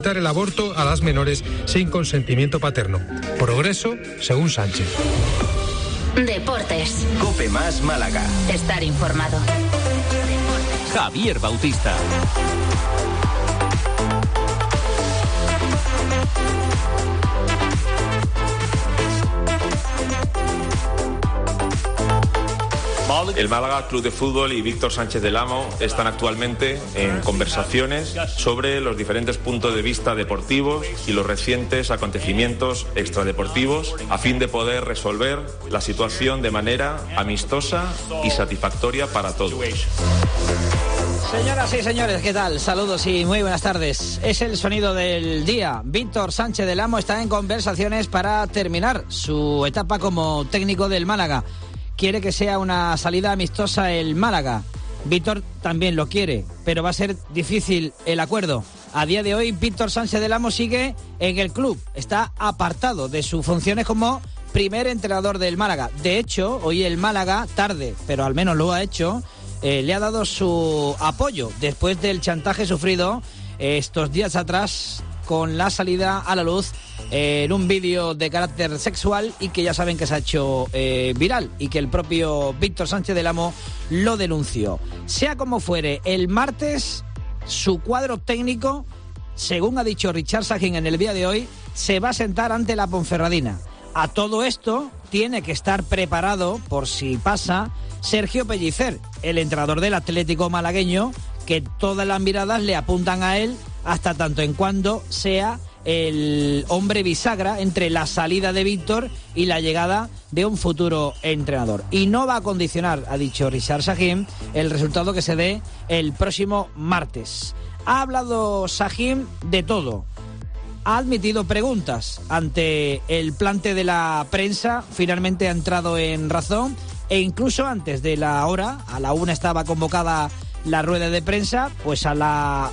el aborto a las menores sin consentimiento paterno. Progreso, según Sánchez. Deportes. COPE más Málaga. Estar informado. Javier Bautista. El Málaga Club de Fútbol y Víctor Sánchez del Amo están actualmente en conversaciones sobre los diferentes puntos de vista deportivos y los recientes acontecimientos extradeportivos a fin de poder resolver la situación de manera amistosa y satisfactoria para todos. Señoras y señores, ¿qué tal? Saludos y muy buenas tardes. Es el sonido del día. Víctor Sánchez del Amo está en conversaciones para terminar su etapa como técnico del Málaga. Quiere que sea una salida amistosa el Málaga. Víctor también lo quiere, pero va a ser difícil el acuerdo. A día de hoy, Víctor Sánchez del Amo sigue en el club. Está apartado de sus funciones como primer entrenador del Málaga. De hecho, hoy el Málaga, tarde, pero al menos lo ha hecho, le ha dado su apoyo después del chantaje sufrido estos días atrás con la salida a la luz en un vídeo de carácter sexual y que ya saben que se ha hecho viral y que el propio Víctor Sánchez del Amo lo denunció. Sea como fuere, el martes su cuadro técnico, según ha dicho Richard Sajín en el día de hoy, se va a sentar ante la Ponferradina. A todo esto tiene que estar preparado, por si pasa, Sergio Pellicer, el entrenador del Atlético malagueño, que todas las miradas le apuntan a él hasta tanto en cuando sea el hombre bisagra entre la salida de Víctor y la llegada de un futuro entrenador. Y no va a condicionar, ha dicho Richard Sajín, el resultado que se dé el próximo martes. Ha hablado Sajín de todo. Ha admitido preguntas ante el plante de la prensa, finalmente ha entrado en razón e incluso antes de la hora, a la 1 estaba convocada la rueda de prensa, pues a la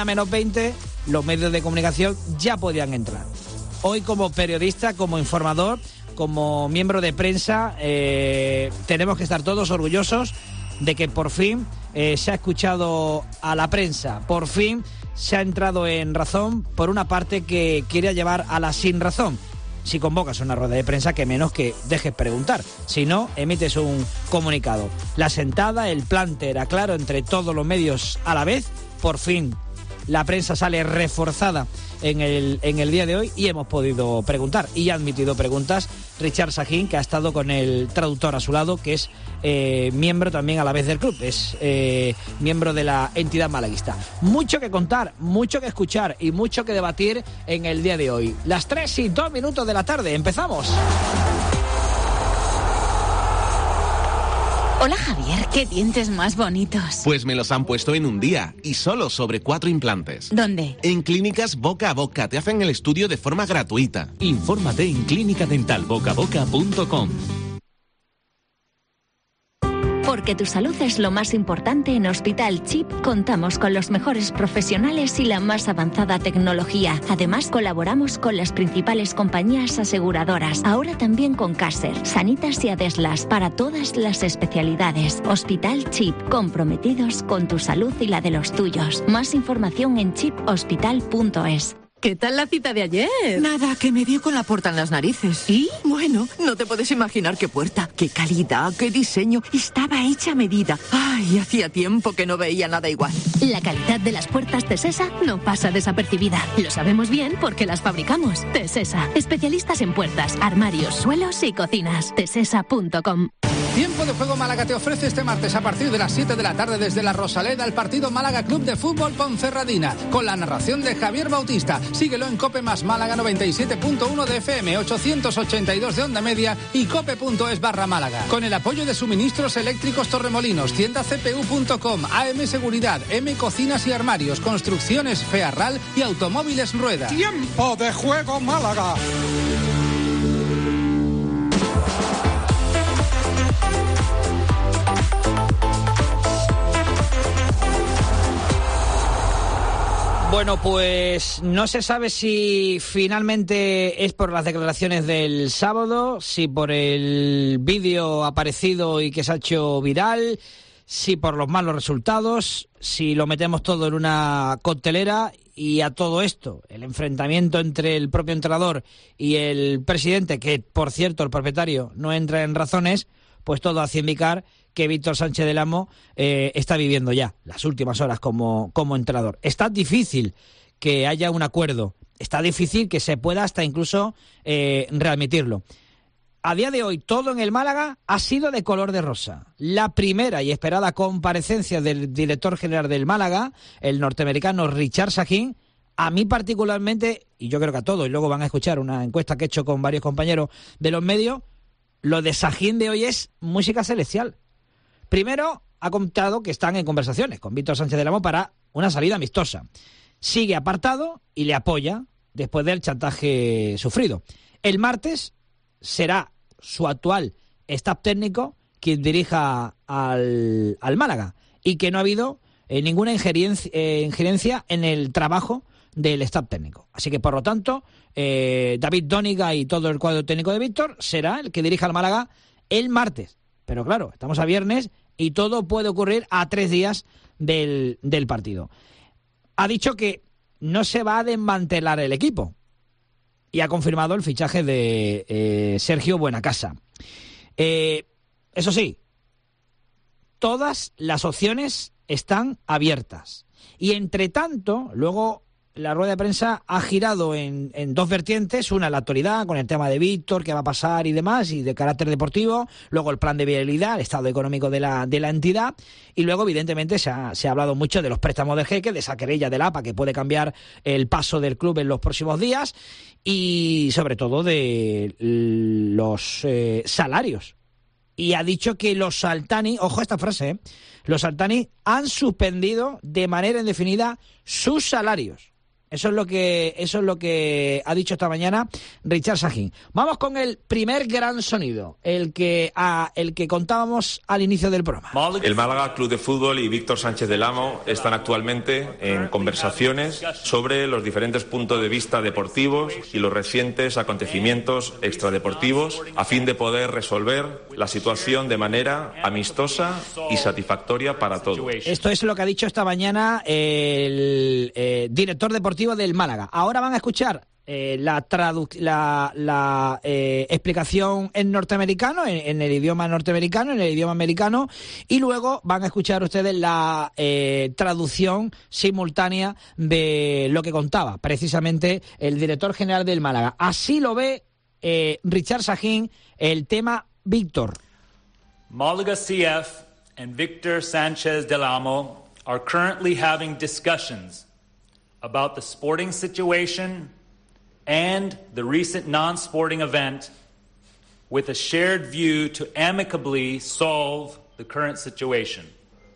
1:20 los medios de comunicación ya podían entrar. Hoy como periodista, como informador, como miembro de prensa, tenemos que estar todos orgullosos de que por fin se ha escuchado a la prensa, por fin se ha entrado en razón por una parte que quiere llevar a la sin razón. Si convocas una rueda de prensa, que menos que dejes preguntar. Si no, emites un comunicado. La sentada, el plante era claro entre todos los medios a la vez. Por fin la prensa sale reforzada en el día de hoy y hemos podido preguntar. Y ha admitido preguntas Richard Sajín, que ha estado con el traductor a su lado, que es miembro también a la vez del club, es miembro de la entidad malaguista. Mucho que contar, mucho que escuchar y mucho que debatir en el día de hoy. Las 3:02 de la tarde, empezamos. Hola Javier, qué dientes más bonitos. Pues me los han puesto en un día y solo sobre 4 implantes. ¿Dónde? En Clínicas Boca a Boca, te hacen el estudio de forma gratuita. Infórmate en clinicadentalbocaboca.com. Porque tu salud es lo más importante, en Hospital Chip contamos con los mejores profesionales y la más avanzada tecnología. Además, colaboramos con las principales compañías aseguradoras. Ahora también con Caser, Sanitas y Adeslas, para todas las especialidades. Hospital Chip, comprometidos con tu salud y la de los tuyos. Más información en chiphospital.es. ¿Qué tal la cita de ayer? Nada, que me dio con la puerta en las narices. ¿Y? Bueno, no te puedes imaginar qué puerta, qué calidad, qué diseño. Estaba hecha a medida. Ay, hacía tiempo que no veía nada igual. La calidad de las puertas Tesesa no pasa desapercibida. Lo sabemos bien porque las fabricamos. Tesesa, especialistas en puertas, armarios, suelos y cocinas. Tesesa.com. Tiempo de Juego Málaga te ofrece este martes a partir de las 7 de la tarde desde la Rosaleda el partido Málaga Club de Fútbol Ponferradina, con la narración de Javier Bautista. Síguelo en COPE más Málaga 97.1 de FM, 882 de onda media y cope.es/Málaga. Con el apoyo de Suministros Eléctricos Torremolinos, tienda cpu.com, AM Seguridad, M Cocinas y Armarios, Construcciones Fearral y Automóviles Rueda. Tiempo de Juego Málaga. Bueno, pues no se sabe si finalmente es por las declaraciones del sábado, si por el vídeo aparecido y que se ha hecho viral, si por los malos resultados, si lo metemos todo en una coctelera y a todo esto, el enfrentamiento entre el propio entrenador y el presidente, que por cierto el propietario no entra en razones, pues todo hace indicar que Víctor Sánchez del Amo está viviendo ya las últimas horas como entrenador. Está difícil que haya un acuerdo, está difícil que se pueda hasta incluso readmitirlo. A día de hoy, todo en el Málaga ha sido de color de rosa. La primera y esperada comparecencia del director general del Málaga, el norteamericano Richard Sahin, a mí particularmente, y yo creo que a todos, y luego van a escuchar una encuesta que he hecho con varios compañeros de los medios, lo de Sahin de hoy es música celestial. Primero, ha contado que están en conversaciones con Víctor Sánchez del Amo para una salida amistosa. Sigue apartado y le apoya después del chantaje sufrido. El martes será su actual staff técnico quien dirija al Málaga y que no ha habido ninguna injerencia en el trabajo del staff técnico. Así que, por lo tanto, David Dóniga y todo el cuadro técnico de Víctor será el que dirija al Málaga el martes. Pero claro, estamos a viernes y todo puede ocurrir a 3 días del partido. Ha dicho que no se va a desmantelar el equipo y ha confirmado el fichaje de Sergio Buenacasa. Eso sí, todas las opciones están abiertas. Y entre tanto, luego la rueda de prensa ha girado en 2 vertientes. Una, la actualidad, con el tema de Víctor, qué va a pasar y demás, y de carácter deportivo. Luego el plan de viabilidad, el estado económico de la entidad. Y luego, evidentemente, se ha hablado mucho de los préstamos del Jeque, de esa querella del APA que puede cambiar el paso del club en los próximos días. Y sobre todo de los salarios. Y ha dicho que los Altani, ojo a esta frase, los Altani han suspendido de manera indefinida sus salarios. Eso es lo que ha dicho esta mañana Richard Sahin. Vamos con el primer gran sonido, el que contábamos al inicio del programa. El Málaga Club de Fútbol y Víctor Sánchez del Amo están actualmente en conversaciones sobre los diferentes puntos de vista deportivos y los recientes acontecimientos extradeportivos a fin de poder resolver la situación de manera amistosa y satisfactoria para todos. Esto es lo que ha dicho esta mañana el director deportivo del Málaga. Ahora van a escuchar la explicación en norteamericano, en el idioma norteamericano, en el idioma americano, y luego van a escuchar ustedes la traducción simultánea de lo que contaba precisamente el director general del Málaga. Así lo ve Richard Sahin el tema Víctor. Málaga CF and Víctor Sánchez del Amo are currently having discussions about the sporting situation and the recent non-sporting event with a shared view to amicably solve the current situation.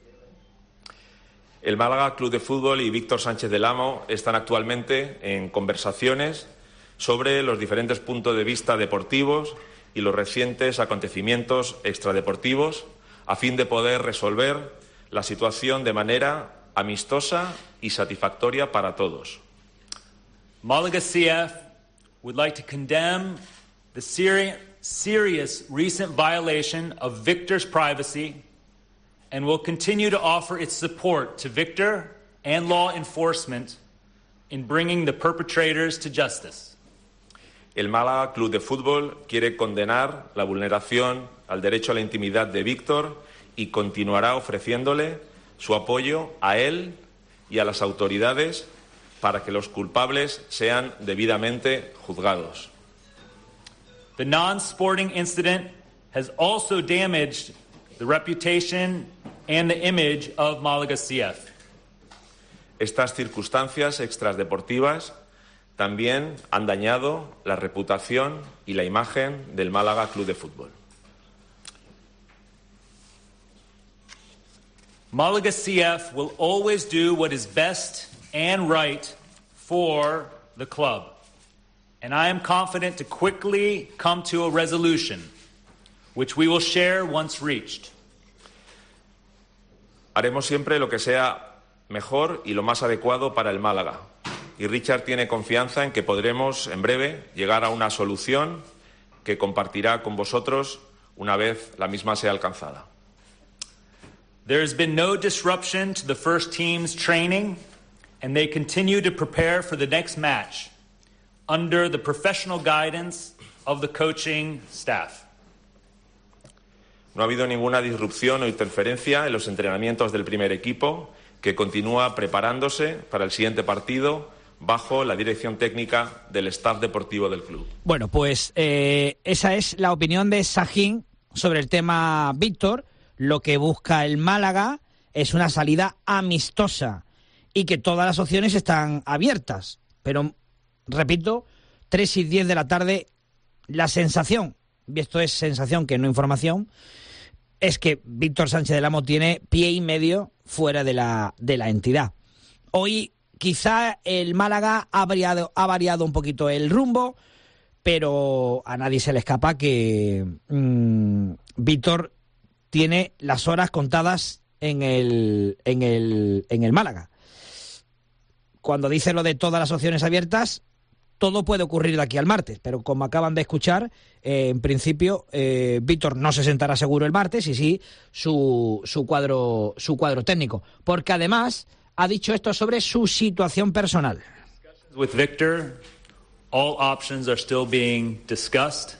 El Málaga Club de Fútbol y Víctor Sánchez del Amo están actualmente en conversaciones sobre los diferentes puntos de vista deportivos y los recientes acontecimientos extradeportivos a fin de poder resolver la situación de manera amistosa y satisfactoria para todos. Málaga CF would like to condemn the serious recent violation of Victor's privacy and will continue to offer its support to Victor and law enforcement in bringing the perpetrators to justice. El Málaga Club de Fútbol quiere condenar la vulneración al derecho a la intimidad de Víctor y continuará ofreciéndole su apoyo a él y a las autoridades para que los culpables sean debidamente juzgados. The non-sporting incident has also damaged the reputation and the image of Málaga CF. Estas circunstancias extradeportivas también han dañado la reputación y la imagen del Málaga Club de Fútbol. Málaga CF will always do what is best and right for the club. And I am confident to quickly come to a resolution, which we will share once reached. Haremos siempre lo que sea mejor y lo más adecuado para el Málaga. Y Richard tiene confianza en que podremos en breve llegar a una solución que compartirá con vosotros una vez la misma sea alcanzada. There has been no disruption to the first team's training and they continue to prepare for the next match under the professional guidance of the coaching staff. No ha habido ninguna disrupción o interferencia en los entrenamientos del primer equipo, que continúa preparándose para el siguiente partido bajo la dirección técnica del staff deportivo del club. Bueno, pues esa es la opinión de Sahin sobre el tema Víctor. Lo que busca el Málaga es una salida amistosa y que todas las opciones están abiertas. Pero, repito, 3:10 de la tarde, la sensación, y esto es sensación que no información, es que Víctor Sánchez del Amo tiene pie y medio fuera de la entidad. Hoy quizá el Málaga ha variado un poquito el rumbo, pero a nadie se le escapa que Víctor tiene las horas contadas en el Málaga. Cuando dice lo de todas las opciones abiertas, todo puede ocurrir de aquí al martes, pero como acaban de escuchar, en principio Víctor no se sentará seguro el martes y sí su cuadro técnico, porque además ha dicho esto sobre su situación personal. With Victor, all options are still being discussed.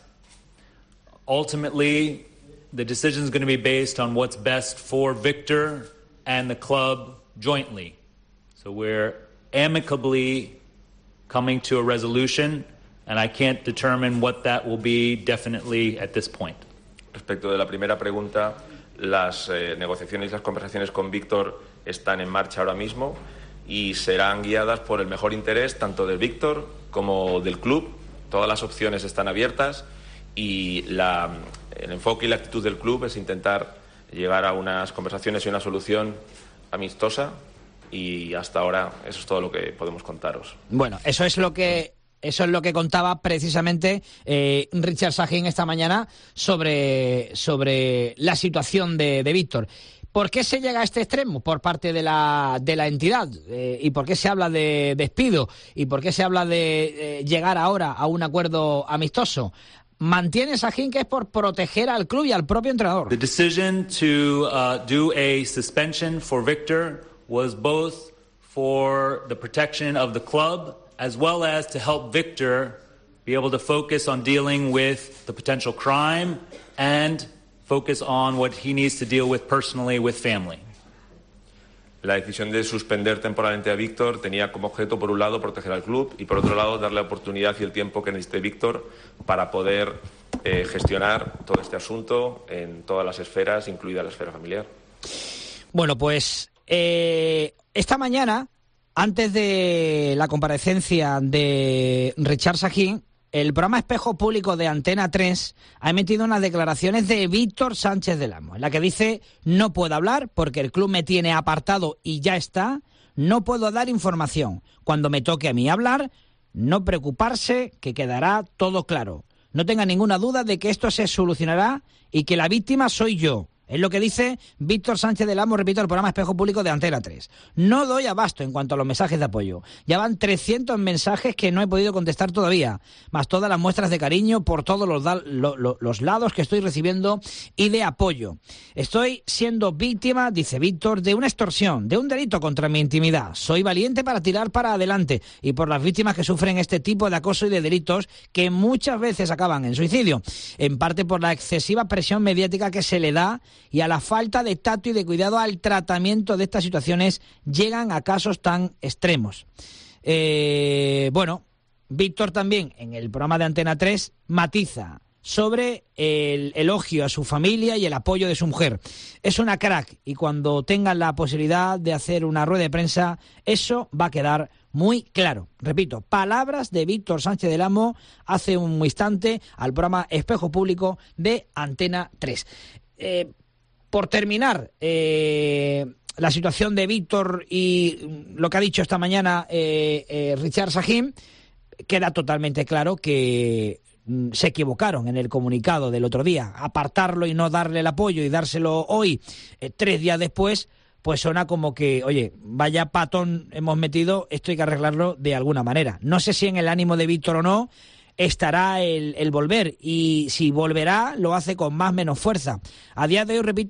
Ultimately, the decision is going to be based on what's best for Victor and the club jointly. So we're amicably coming to a resolution, and I can't determine what that will be definitely at this point. Respecto de la primera pregunta, las negociaciones y las conversaciones con Víctor están en marcha ahora mismo y serán guiadas por el mejor interés tanto de Víctor como del club. Todas las opciones están abiertas y el enfoque y la actitud del club es intentar llegar a unas conversaciones y una solución amistosa, y hasta ahora eso es todo lo que podemos contaros. Bueno, eso es lo que contaba precisamente Richard Sahin esta mañana sobre la situación de Víctor. ¿Por qué se llega a este extremo por parte de la entidad? ¿Y por qué se habla de despido? ¿Y por qué se habla de llegar ahora a un acuerdo amistoso? Mantiene Sahin que es por proteger al club y al propio entrenador. The decision to do a suspension for Victor was both for the protection of the club as well as to help Victor be able to focus on dealing with the potential crime and focus on what he needs to deal with personally with family. La decisión de suspender temporalmente a Víctor tenía como objeto, por un lado, proteger al club y, por otro lado, darle la oportunidad y el tiempo que necesite Víctor para poder gestionar todo este asunto en todas las esferas, incluida la esfera familiar. Bueno, pues esta mañana, antes de la comparecencia de Richard Sahin, el programa Espejo Público de Antena 3 ha emitido unas declaraciones de Víctor Sánchez del Amo, en la que dice: no puedo hablar porque el club me tiene apartado y ya está, no puedo dar información. Cuando me toque a mí hablar, no preocuparse, que quedará todo claro. No tenga ninguna duda de que esto se solucionará y que la víctima soy yo. Es lo que dice Víctor Sánchez del Amo, repito, el programa Espejo Público de Antena 3. No doy abasto en cuanto a los mensajes de apoyo. Ya van 300 mensajes que no he podido contestar todavía, más todas las muestras de cariño por todos los lados que estoy recibiendo y de apoyo. Estoy siendo víctima, dice Víctor, de una extorsión, de un delito contra mi intimidad. Soy valiente para tirar para adelante y por las víctimas que sufren este tipo de acoso y de delitos que muchas veces acaban en suicidio, en parte por la excesiva presión mediática que se le da y a la falta de tacto y de cuidado al tratamiento de estas situaciones llegan a casos tan extremos. Bueno, Víctor también en el programa de Antena 3 matiza sobre el elogio a su familia y el apoyo de su mujer. Es una crack y cuando tengan la posibilidad de hacer una rueda de prensa, eso va a quedar muy claro. Repito, palabras de Víctor Sánchez del Amo hace un instante al programa Espejo Público de Antena 3. Por terminar, la situación de Víctor y lo que ha dicho esta mañana Richard Sahin, queda totalmente claro que se equivocaron en el comunicado del otro día. Apartarlo y no darle el apoyo y dárselo hoy, 3 días después, pues suena como que, oye, vaya patón hemos metido, esto hay que arreglarlo de alguna manera. No sé si en el ánimo de Víctor o no estará el volver, y si volverá lo hace con más o menos fuerza. A día de hoy, repito,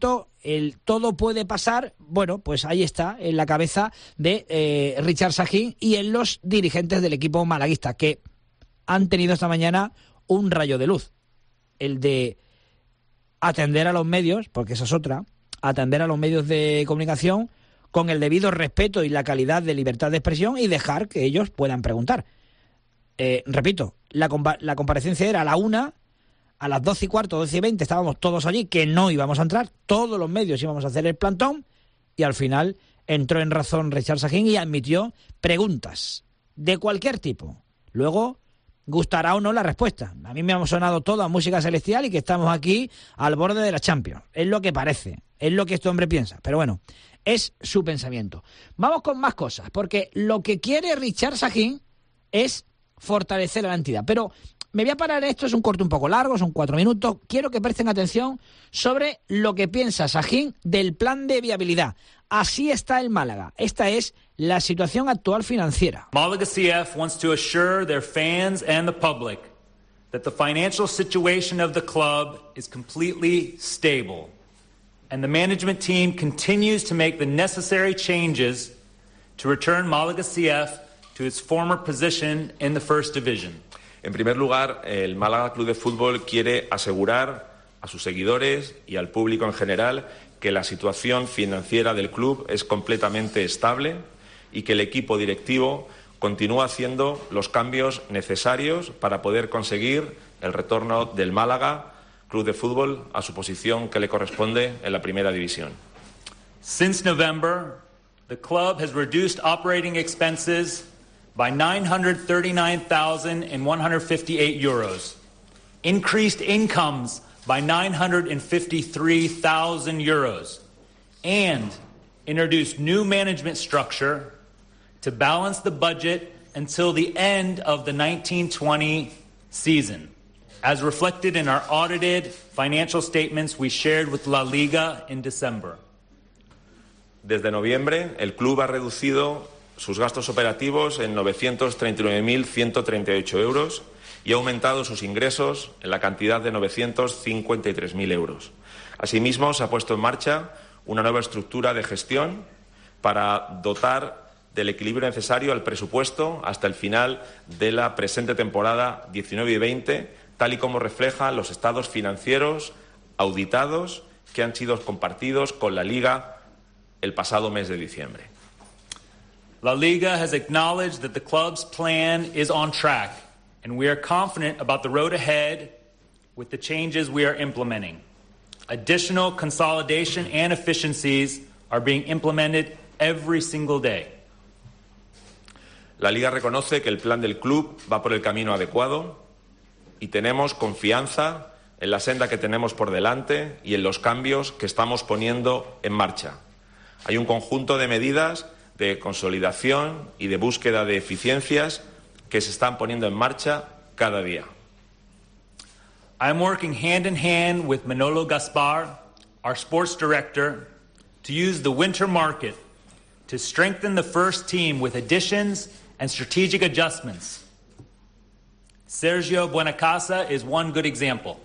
el todo puede pasar, bueno, pues ahí está, en la cabeza de Richard Sahin y en los dirigentes del equipo malaguista, que han tenido esta mañana un rayo de luz, el de atender a los medios, porque esa es otra, atender a los medios de comunicación con el debido respeto y la calidad de libertad de expresión y dejar que ellos puedan preguntar. Repito, la comparecencia era a la 1:00, a las 12:15, 12:20 estábamos todos allí, que no íbamos a entrar, todos los medios íbamos a hacer el plantón, y al final entró en razón Richard Sahin y admitió preguntas de cualquier tipo. Luego gustará o no la respuesta. A mí me ha sonado todo a música celestial y que estamos aquí al borde de la Champions. Es lo que parece, es lo que este hombre piensa. Pero bueno, es su pensamiento. Vamos con más cosas, porque lo que quiere Richard Sahin es fortalecer a la entidad. Pero me voy a parar en esto, es un corte un poco largo, son 4 minutos. Quiero que presten atención sobre lo que piensa Sahin del plan de viabilidad. Así está el Málaga. Esta es la situación actual financiera. Malaga CF wants to assure their fans and the public that the financial situation of the club is completely stable, and the management team continues to make the necessary changes to return Malaga CF to its former position in the First Division. En primer lugar, el Málaga Club de Fútbol quiere asegurar a sus seguidores y al público en general que la situación financiera del club es completamente estable y que el equipo directivo continúa haciendo los cambios necesarios para poder conseguir el retorno del Málaga Club de Fútbol a su posición que le corresponde en la Primera División. Since November, the club has reduced operating expenses by 939,158 euros, increased incomes by 953,000 euros, and introduced new management structure to balance the budget until the end of the 1920 season, as reflected in our audited financial statements we shared with La Liga in December. Desde noviembre, el club ha reducido sus gastos operativos en 939.138 euros y ha aumentado sus ingresos en la cantidad de 953.000 euros. Asimismo, se ha puesto en marcha una nueva estructura de gestión para dotar del equilibrio necesario al presupuesto hasta el final de la presente temporada 19 y 20, tal y como reflejan los estados financieros auditados que han sido compartidos con la Liga el pasado mes de diciembre. La Liga has acknowledged that the club's plan is on track, and we are confident about the road ahead with the changes we are implementing. Additional consolidation and efficiencies are being implemented every single day. La Liga reconoce que el plan del club va por el camino adecuado y tenemos confianza en la senda que tenemos por delante y en los cambios que estamos poniendo en marcha. Hay un conjunto de medidas de consolidación y de búsqueda de eficiencias que se están poniendo en marcha cada día. I'm working hand in hand with Manolo Gaspar, our sports director, to use the winter market to strengthen the first team with additions and strategic adjustments. Sergio Buenacasa is one good example.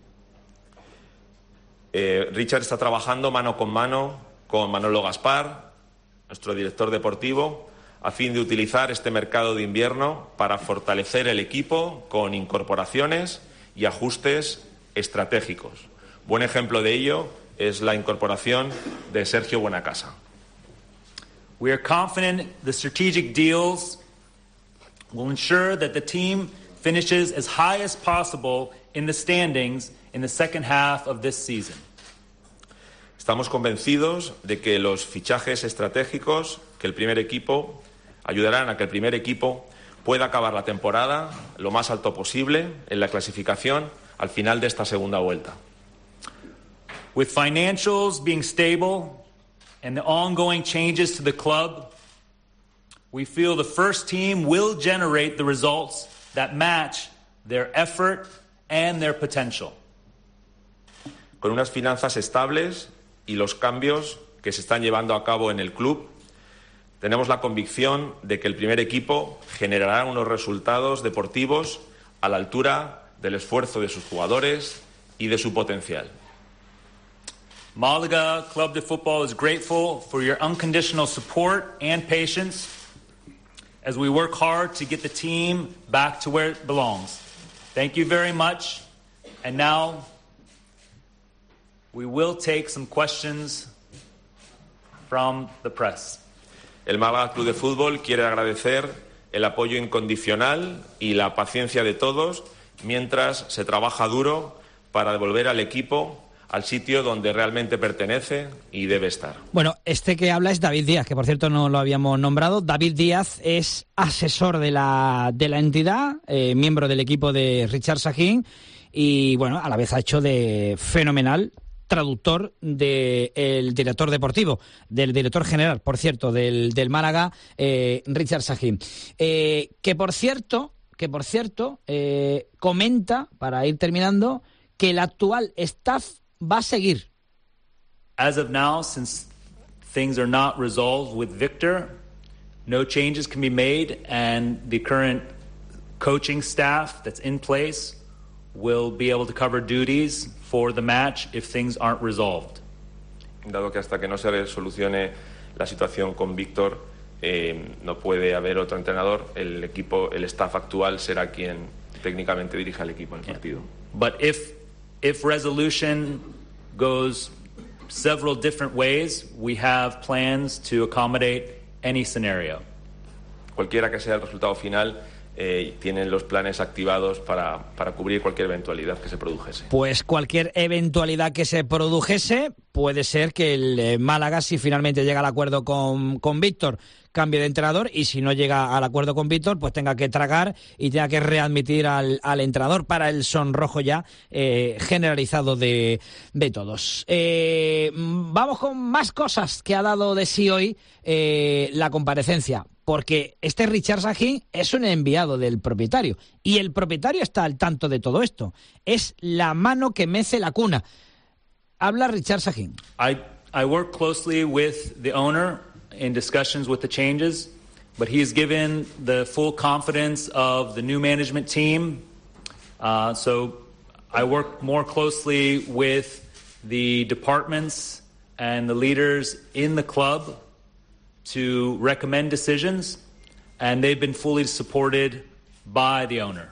Richard está trabajando mano con mano con Manolo Gaspar, nuestro director deportivo, a fin de utilizar este mercado de invierno para fortalecer el equipo con incorporaciones y ajustes estratégicos. Buen ejemplo de ello es la incorporación de Sergio Buenacasa. We are confident the strategic deals will ensure that the team finishes as high as possible in the standings in the second half of this season. Estamos convencidos de que los fichajes estratégicos que el primer equipo ayudarán a que el primer equipo pueda acabar la temporada lo más alto posible en la clasificación al final de esta segunda vuelta. With financials being stable and the ongoing changes to the club, we feel the first team will generate the results that match their effort and their potential. Con unas finanzas estables y los cambios que se están llevando a cabo en el club, tenemos la convicción de que el primer equipo generará unos resultados deportivos a la altura del esfuerzo de sus jugadores y de su potencial. Malaga Club de Fútbol is grateful for your unconditional support and patience as we work hard to get the team back to where it belongs. Thank you very much. And now we will take some questions from the press. El Málaga Club de Fútbol quiere agradecer el apoyo incondicional y la paciencia de todos mientras se trabaja duro para devolver al equipo al sitio donde realmente pertenece y debe estar. Bueno, este que habla es David Díaz, que por cierto no lo habíamos nombrado. David Díaz es asesor de la entidad, miembro del equipo de Richard Sahin y bueno, a la vez ha hecho de fenomenal traductor del director deportivo, del director general, por cierto, del Málaga, Richard Sahin. Que por cierto, comenta, para ir terminando, que el actual staff va a seguir. As of now, since things are not resolved with Victor, no changes can be made, and the current coaching staff that's in place will be able to cover duties for the match if things aren't resolved. Dado que hasta que no se solucione la situación con Víctor, no puede haber otro entrenador, el staff actual será quien técnicamente dirija el equipo en el partido. But if resolution goes several different ways, we have plans to accommodate any scenario. Cualquiera que sea el resultado final, tienen los planes activados para cubrir cualquier eventualidad que se produjese. Pues cualquier eventualidad que se produjese, puede ser que el Málaga, si finalmente llega al acuerdo con Víctor, cambie de entrenador, y si no llega al acuerdo con Víctor, pues tenga que tragar y tenga que readmitir al entrenador para el sonrojo ya generalizado de todos. Vamos con más cosas que ha dado de sí hoy la comparecencia, porque este Richard Sahin es un enviado del propietario y el propietario está al tanto de todo esto. Es la mano que mece la cuna. Habla Richard Sahin. I work closely with the owner in discussions with the changes, but he has given the full confidence of the new management team. So I work more closely with the departments and the leaders in the club to recommend decisions, and they've been fully supported by the owner.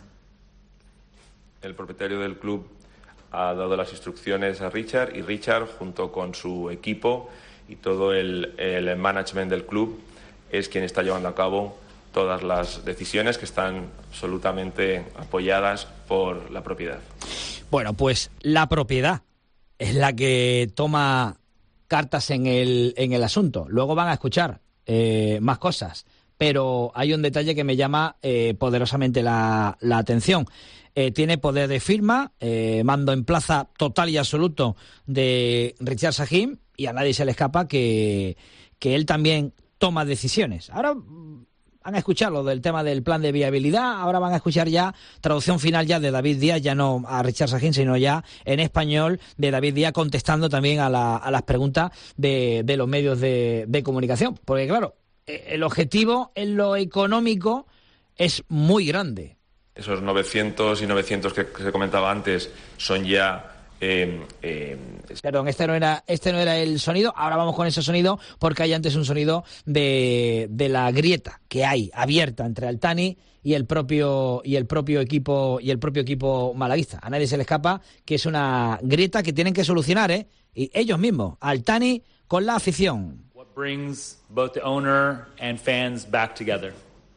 El propietario del club ha dado las instrucciones a Richard, y Richard, junto con su equipo y todo el management del club, es quien está llevando a cabo todas las decisiones que están absolutamente apoyadas por la propiedad. Bueno, pues la propiedad es la que toma cartas en el asunto. Luego van a escuchar más cosas, pero hay un detalle que me llama poderosamente la atención. Tiene poder de firma, mando en plaza total y absoluto de Richard Sahin, y a nadie se le escapa que él también toma decisiones. Ahora van a escuchar lo del tema del plan de viabilidad, ahora van a escuchar ya traducción final ya de David Díaz, ya no a Richard Sahin, sino ya en español de David Díaz, contestando también a las preguntas de los medios de comunicación. Porque claro, el objetivo en lo económico es muy grande. Esos 900 y 900 que se comentaba antes son ya... Perdón, este no era el sonido. Ahora vamos con ese sonido, porque hay antes un sonido de la grieta que hay abierta entre Altani y el propio equipo malaguista. A nadie se le escapa que es una grieta que tienen que solucionar, y ellos mismos, Altani con la afición. What brings both the owner and fans back together?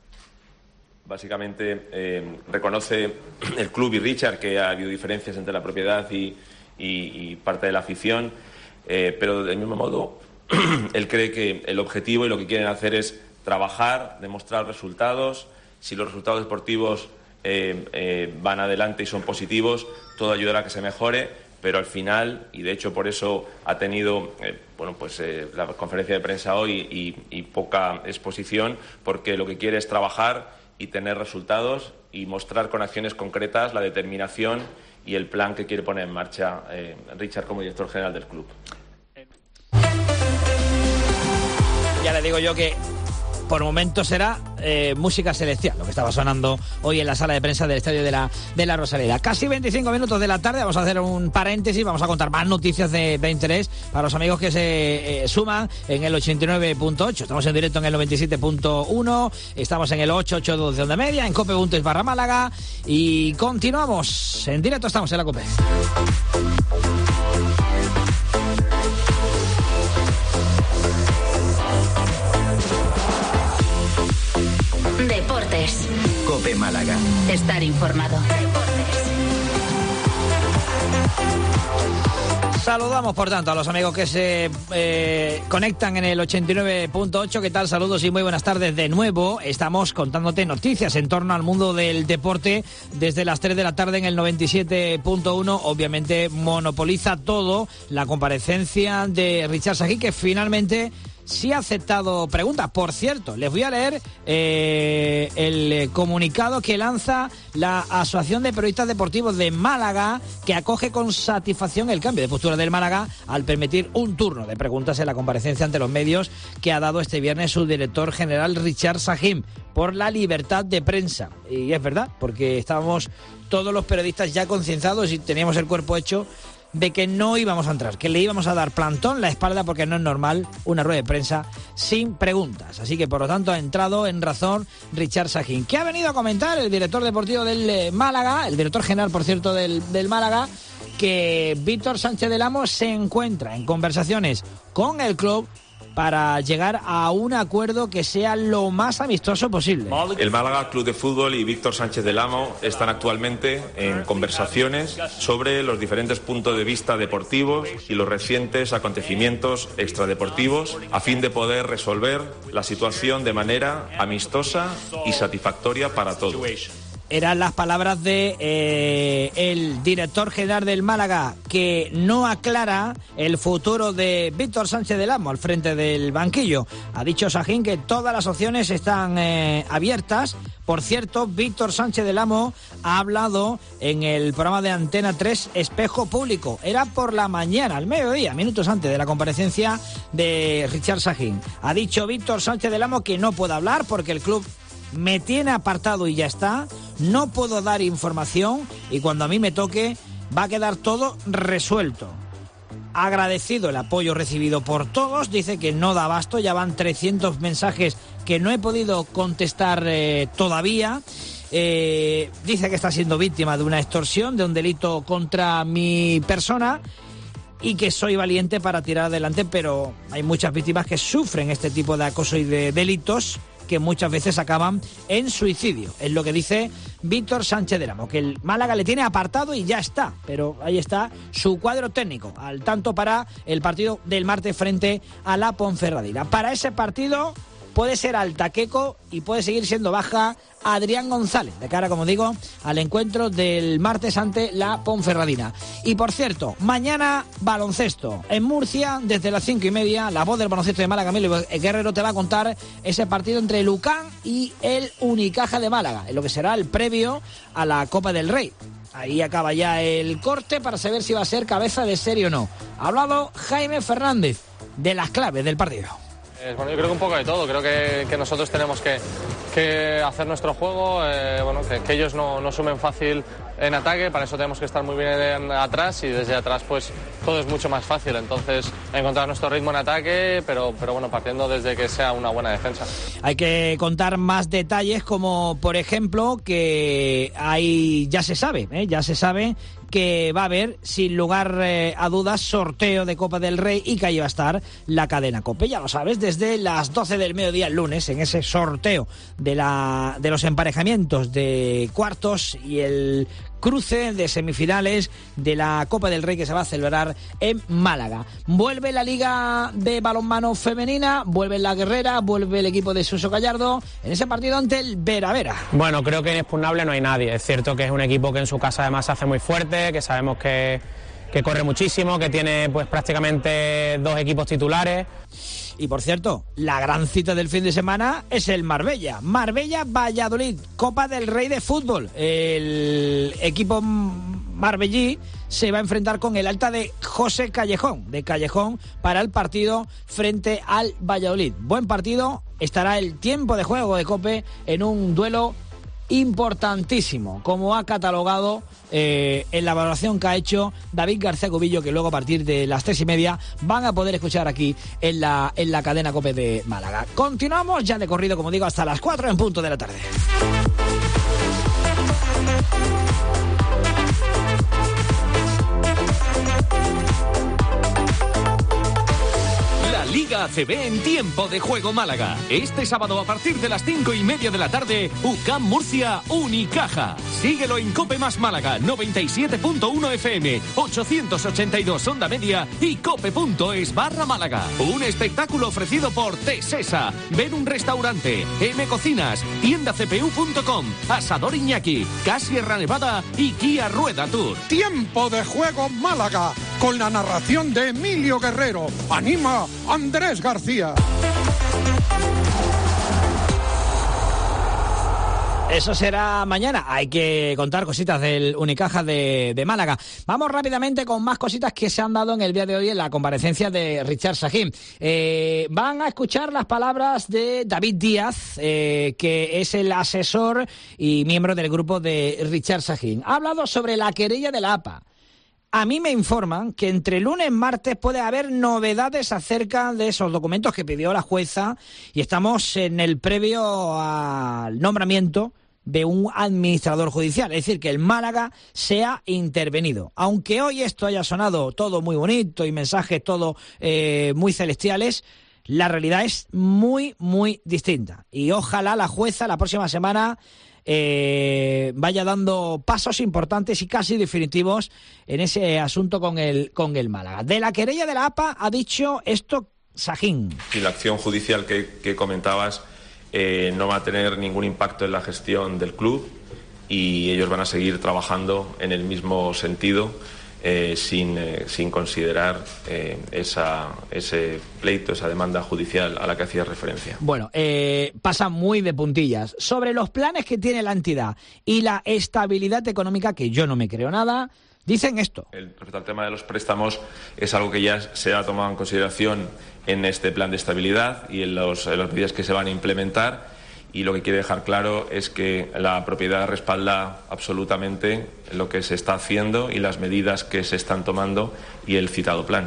Básicamente reconoce el club y Richard que ha habido diferencias entre la propiedad y parte de la afición, pero del mismo modo él cree que el objetivo y lo que quieren hacer es trabajar, demostrar resultados. Si los resultados deportivos van adelante y son positivos, todo ayudará a que se mejore, pero al final, y de hecho por eso ha tenido la conferencia de prensa hoy y poca exposición, porque lo que quiere es trabajar y tener resultados y mostrar con acciones concretas la determinación y el plan que quiere poner en marcha Richard como director general del club. Ya le digo yo que por momentos será música celestial, lo que estaba sonando hoy en la sala de prensa del estadio de la Rosaleda. Casi 25 minutos de la tarde, vamos a hacer un paréntesis, vamos a contar más noticias de interés para los amigos que se suman en el 89.8. Estamos en directo en el 97.1, estamos en el 882 de Onda Media, en cope.es/Málaga, y continuamos en directo, estamos en la COPE. Deportes. COPE Málaga. Estar informado. Saludamos, por tanto, a los amigos que se conectan en el 89.8. ¿Qué tal? Saludos y muy buenas tardes de nuevo. Estamos contándote noticias en torno al mundo del deporte desde las 3 de la tarde en el 97.1. Obviamente monopoliza todo la comparecencia de Richard Sahin, que finalmente sí ha aceptado preguntas. Por cierto, les voy a leer el comunicado que lanza la Asociación de Periodistas Deportivos de Málaga, que acoge con satisfacción el cambio de postura del Málaga al permitir un turno de preguntas en la comparecencia ante los medios que ha dado este viernes su director general Richard Sahin por la libertad de prensa. Y es verdad, porque estábamos todos los periodistas ya concienciados y teníamos el cuerpo hecho de que no íbamos a entrar, que le íbamos a dar plantón la espalda, porque no es normal una rueda de prensa sin preguntas. Así que, por lo tanto, ha entrado en razón Richard Sahin, que ha venido a comentar el director deportivo del Málaga, el director general, por cierto, del Málaga, que Víctor Sánchez del Amo se encuentra en conversaciones con el club para llegar a un acuerdo que sea lo más amistoso posible. El Málaga Club de Fútbol y Víctor Sánchez del Amo están actualmente en conversaciones sobre los diferentes puntos de vista deportivos y los recientes acontecimientos extradeportivos, a fin de poder resolver la situación de manera amistosa y satisfactoria para todos. Eran las palabras de el director general del Málaga, que no aclara el futuro de Víctor Sánchez del Amo al frente del banquillo. Ha dicho Sahin que todas las opciones están abiertas. Por cierto, Víctor Sánchez del Amo ha hablado en el programa de Antena 3 Espejo Público. Era por la mañana, al mediodía, minutos antes de la comparecencia de Richard Sahin. Ha dicho Víctor Sánchez del Amo que no puede hablar porque el club me tiene apartado y ya está, no puedo dar información y cuando a mí me toque va a quedar todo resuelto. Agradecido el apoyo recibido por todos, dice que no da abasto, ya van 300 mensajes que no he podido contestar todavía. Dice que está siendo víctima de una extorsión, de un delito contra mi persona, y que soy valiente para tirar adelante, pero hay muchas víctimas que sufren este tipo de acoso y de delitos que muchas veces acaban en suicidio. Es lo que dice Víctor Sánchez del Amo, que el Málaga le tiene apartado y ya está, pero ahí está su cuadro técnico, al tanto para el partido del martes frente a la Ponferradina. Para ese partido puede ser alta Queco y puede seguir siendo baja Adrián González, de cara, como digo, al encuentro del martes ante la Ponferradina. Y por cierto, mañana baloncesto en Murcia desde las 5:30. La voz del baloncesto de Málaga, Milo Guerrero, te va a contar ese partido entre Lucán y el Unicaja de Málaga, en lo que será el previo a la Copa del Rey. Ahí acaba ya el corte para saber si va a ser cabeza de serie o no. Ha hablado Jaime Fernández de las claves del partido. Bueno, yo creo que un poco de todo. Creo que nosotros tenemos que hacer nuestro juego, que ellos no sumen fácil en ataque. Para eso tenemos que estar muy bien atrás, y desde atrás pues todo es mucho más fácil. Entonces, encontrar nuestro ritmo en ataque, pero bueno, partiendo desde que sea una buena defensa. Hay que contar más detalles, como por ejemplo que ya se sabe que va a haber, sin lugar a dudas, sorteo de Copa del Rey, y que ahí va a estar la cadena COPE. Ya lo sabes, desde las 12 del mediodía el lunes, en ese sorteo de los emparejamientos de cuartos y el cruce de semifinales de la Copa del Rey, que se va a celebrar en Málaga. Vuelve la Liga de Balonmano Femenina, vuelve la Guerrera, vuelve el equipo de Suso Gallardo en ese partido ante el Vera Vera. Bueno, creo que inexpugnable no hay nadie. Es cierto que es un equipo que en su casa además se hace muy fuerte, que sabemos que corre muchísimo, que tiene pues prácticamente 2 equipos titulares. Y por cierto, la gran cita del fin de semana es el Marbella-Valladolid, Copa del Rey de Fútbol. El equipo marbellí se va a enfrentar con el alta de José Callejón, para el partido frente al Valladolid. Buen partido, estará el tiempo de juego de COPE en un duelo importantísimo, como ha catalogado en la valoración que ha hecho David García Cubillo, que luego a partir de las 3:30 van a poder escuchar aquí en la cadena COPE de Málaga. Continuamos ya de corrido, como digo, hasta las 4 en punto de la tarde. Liga ACB en tiempo de juego Málaga. Este sábado a partir de las 5:30 de la tarde, UCAM Murcia, Unicaja. Síguelo en COPE más Málaga, 97.1 FM, 882 onda media y cope.es/Málaga. Un espectáculo ofrecido por Tesesa, Ven un Restaurante, M Cocinas, tiendacpu.com, Asador Iñaki, Sierra Nevada y Kia Rueda Tour. Tiempo de juego Málaga, con la narración de Emilio Guerrero. Anima Andrés García. Eso será mañana. Hay que contar cositas del Unicaja de Málaga. Vamos rápidamente con más cositas que se han dado en el día de hoy en la comparecencia de Richard Sahin. Van a escuchar las palabras de David Díaz, que es el asesor y miembro del grupo de Richard Sahin. Ha hablado sobre la querella de la APA. A mí me informan que entre lunes y martes puede haber novedades acerca de esos documentos que pidió la jueza y estamos en el previo al nombramiento de un administrador judicial, es decir, que el Málaga sea intervenido. Aunque hoy esto haya sonado todo muy bonito y mensajes todo muy celestiales, la realidad es muy, muy distinta. Y ojalá la jueza la próxima semana vaya dando pasos importantes y casi definitivos en ese asunto con el Málaga. De la querella de la APA ha dicho esto Sahin. Y la acción judicial que comentabas no va a tener ningún impacto en la gestión del club y ellos van a seguir trabajando en el mismo sentido, sin considerar ese pleito, esa demanda judicial a la que hacía referencia. Bueno, pasa muy de puntillas. Sobre los planes que tiene la entidad y la estabilidad económica, que yo no me creo nada, dicen esto. Respecto al tema de los préstamos, es algo que ya se ha tomado en consideración en este plan de estabilidad y en las medidas que se van a implementar. Y lo que quiere dejar claro es que la propiedad respalda absolutamente lo que se está haciendo y las medidas que se están tomando y el citado plan.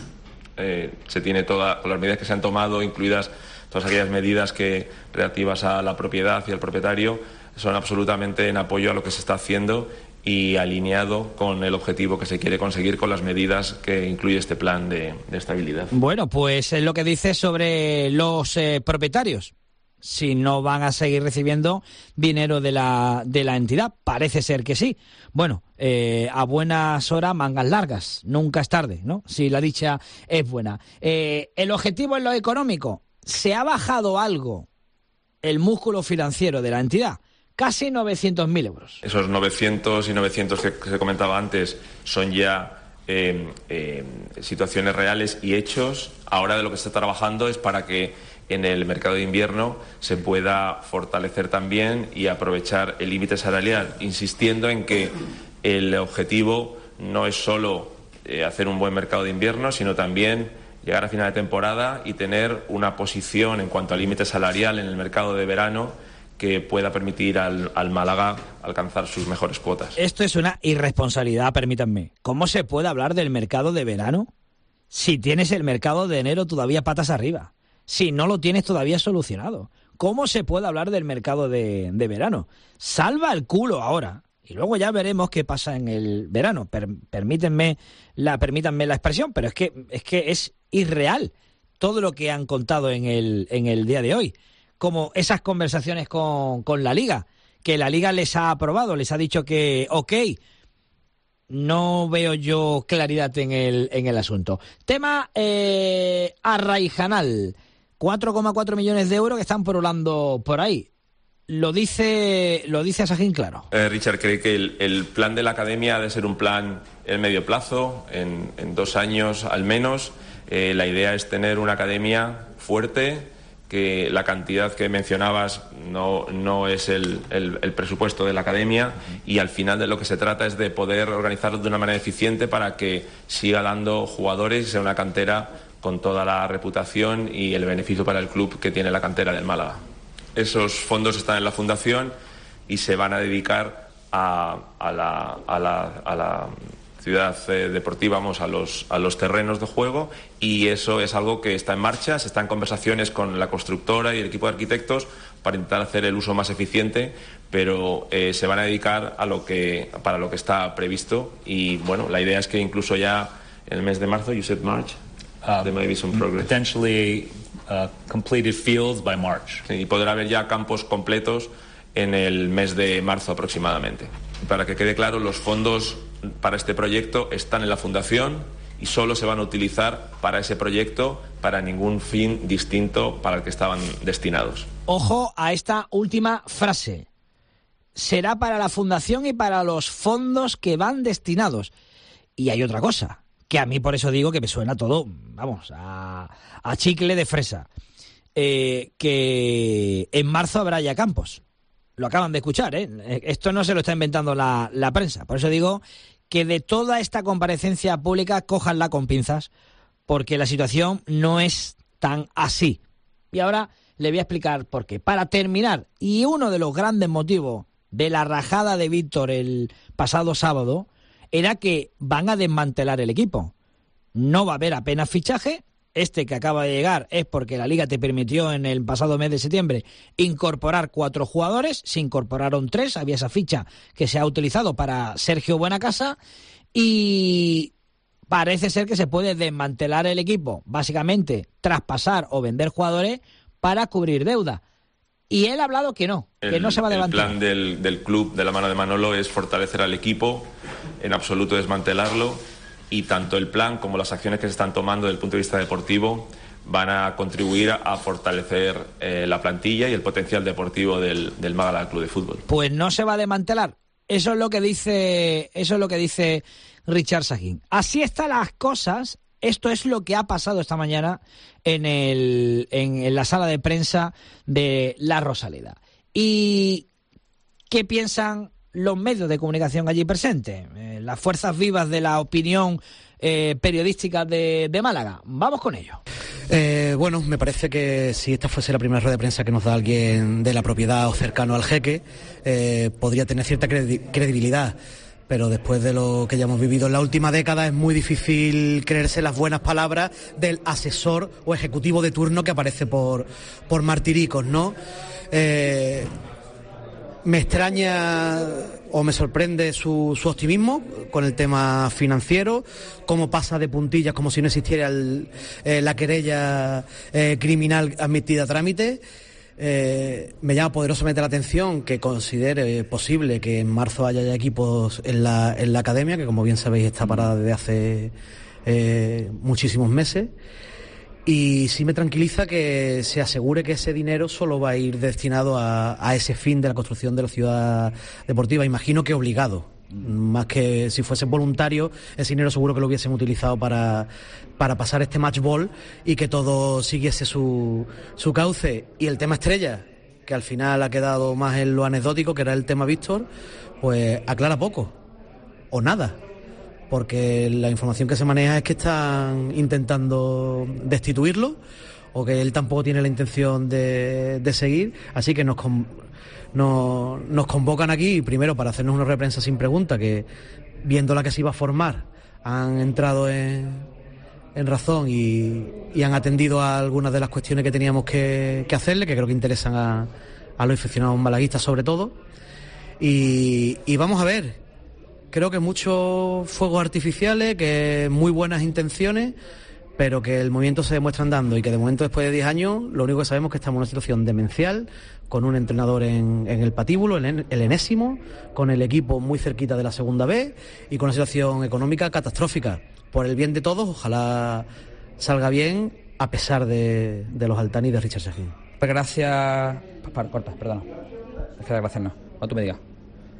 Se tiene todas las medidas que se han tomado, incluidas todas aquellas medidas relativas a la propiedad y al propietario, son absolutamente en apoyo a lo que se está haciendo y alineado con el objetivo que se quiere conseguir con las medidas que incluye este plan de estabilidad. Bueno, pues es lo que dice sobre los propietarios. Si no van a seguir recibiendo dinero de la entidad. Parece ser que sí. Bueno, a buenas horas, mangas largas. Nunca es tarde, ¿no? Si la dicha es buena. El objetivo en lo económico. ¿Se ha bajado algo el músculo financiero de la entidad? Casi 900.000 euros. Esos 900 y 900 que se comentaba antes son ya situaciones reales y hechos. Ahora de lo que se está trabajando es para que en el mercado de invierno se pueda fortalecer también y aprovechar el límite salarial, insistiendo en que el objetivo no es solo hacer un buen mercado de invierno, sino también llegar a final de temporada y tener una posición en cuanto al límite salarial en el mercado de verano que pueda permitir al Málaga alcanzar sus mejores cuotas. Esto es una irresponsabilidad, permítanme. ¿Cómo se puede hablar del mercado de verano si tienes el mercado de enero todavía patas arriba? Si no lo tienes todavía solucionado. ¿Cómo se puede hablar del mercado de verano? Salva el culo ahora. Y luego ya veremos qué pasa en el verano. Permítanme la expresión, pero es que es irreal todo lo que han contado en el día de hoy. Como esas conversaciones con la Liga, que la Liga les ha aprobado, les ha dicho que ok. No veo yo claridad en el asunto. Tema Arraijanal. 4,4 millones de euros que están porolando por ahí. Lo dice Sahin claro. Richard cree que el plan de la academia ha de ser un plan en medio plazo, en 2 años al menos. La idea es tener una academia fuerte, que la cantidad que mencionabas no es el presupuesto de la academia, y al final de lo que se trata es de poder organizarlo de una manera eficiente para que siga dando jugadores y sea una cantera con toda la reputación y el beneficio para el club que tiene la cantera del Málaga. Esos fondos están en la fundación y se van a dedicar a la ciudad deportiva, a los terrenos de juego, y eso es algo que está en marcha. Se está en conversaciones con la constructora y el equipo de arquitectos para intentar hacer el uso más eficiente, pero se van a dedicar para lo que está previsto, y bueno, la idea es que incluso ya en el mes de marzo, you said March, there may be some progress. Potentially completed fields by March. Sí, y podrá haber ya campos completos en el mes de marzo aproximadamente. Para que quede claro, los fondos para este proyecto están en la fundación y solo se van a utilizar para ese proyecto, para ningún fin distinto para el que estaban destinados. Ojo a esta última frase. Será para la fundación y para los fondos que van destinados. Y hay otra cosa, que a mí por eso digo que me suena todo, vamos, a chicle de fresa. Que en marzo habrá ya campos. Lo acaban de escuchar, ¿eh? Esto no se lo está inventando la prensa. Por eso digo que de toda esta comparecencia pública cójanla con pinzas, porque la situación no es tan así. Y ahora le voy a explicar por qué. Para terminar, y uno de los grandes motivos de la rajada de Víctor el pasado sábado era que van a desmantelar el equipo. No va a haber apenas fichaje. Este que acaba de llegar es porque la Liga te permitió en el pasado mes de septiembre incorporar 4 jugadores, se incorporaron 3, había esa ficha que se ha utilizado para Sergio Buenacasa, y parece ser que se puede desmantelar el equipo, básicamente traspasar o vender jugadores para cubrir deuda. Y él ha hablado que no se va a desmantelar. El plan del club, de la mano de Manolo, es fortalecer al equipo, en absoluto desmantelarlo. Y tanto el plan como las acciones que se están tomando desde el punto de vista deportivo van a contribuir a fortalecer la plantilla y el potencial deportivo del Málaga Club de Fútbol. Pues no se va a desmantelar. Eso es lo que dice Richard Sahin. Así están las cosas. Esto es lo que ha pasado esta mañana en la sala de prensa de La Rosaleda. ¿Y qué piensan los medios de comunicación allí presentes, las fuerzas vivas de la opinión periodística de Málaga? Vamos con ello. Bueno, me parece que si esta fuese la primera rueda de prensa que nos da alguien de la propiedad o cercano al jeque, podría tener cierta credibilidad. Pero después de lo que ya hemos vivido en la última década es muy difícil creerse las buenas palabras del asesor o ejecutivo de turno que aparece por martiricos, ¿no? Me extraña o me sorprende su optimismo con el tema financiero, cómo pasa de puntillas como si no existiera la querella criminal admitida a trámite. Me llama poderosamente la atención que considere posible que en marzo haya ya equipos en la academia, que como bien sabéis está parada desde hace muchísimos meses. Y sí me tranquiliza que se asegure que ese dinero solo va a ir destinado a ese fin de la construcción de la ciudad deportiva. Imagino que obligado, más que si fuese voluntario, ese dinero seguro que lo hubiesen utilizado para pasar este match ball y que todo siguiese su cauce. Y el tema estrella, que al final ha quedado más en lo anecdótico, que era el tema Víctor, pues aclara poco o nada. Porque la información que se maneja es que están intentando destituirlo o que él tampoco tiene la intención de seguir, así que nos convocan aquí primero para hacernos una rueda de prensa sin pregunta, que viendo la que se iba a formar han entrado en razón y han atendido a algunas de las cuestiones que teníamos que hacerle, que creo que interesan a los aficionados malaguistas sobre todo, y vamos a ver. Creo que muchos fuegos artificiales, que muy buenas intenciones, pero que el movimiento se demuestra andando y que de momento después de 10 años lo único que sabemos es que estamos en una situación demencial, con un entrenador en el patíbulo, el enésimo, con el equipo muy cerquita de la segunda B y con una situación económica catastrófica. Por el bien de todos, ojalá salga bien a pesar de los altanis de Richard Sahin. Gracias. Corta, perdona. Gracias no tú me digas.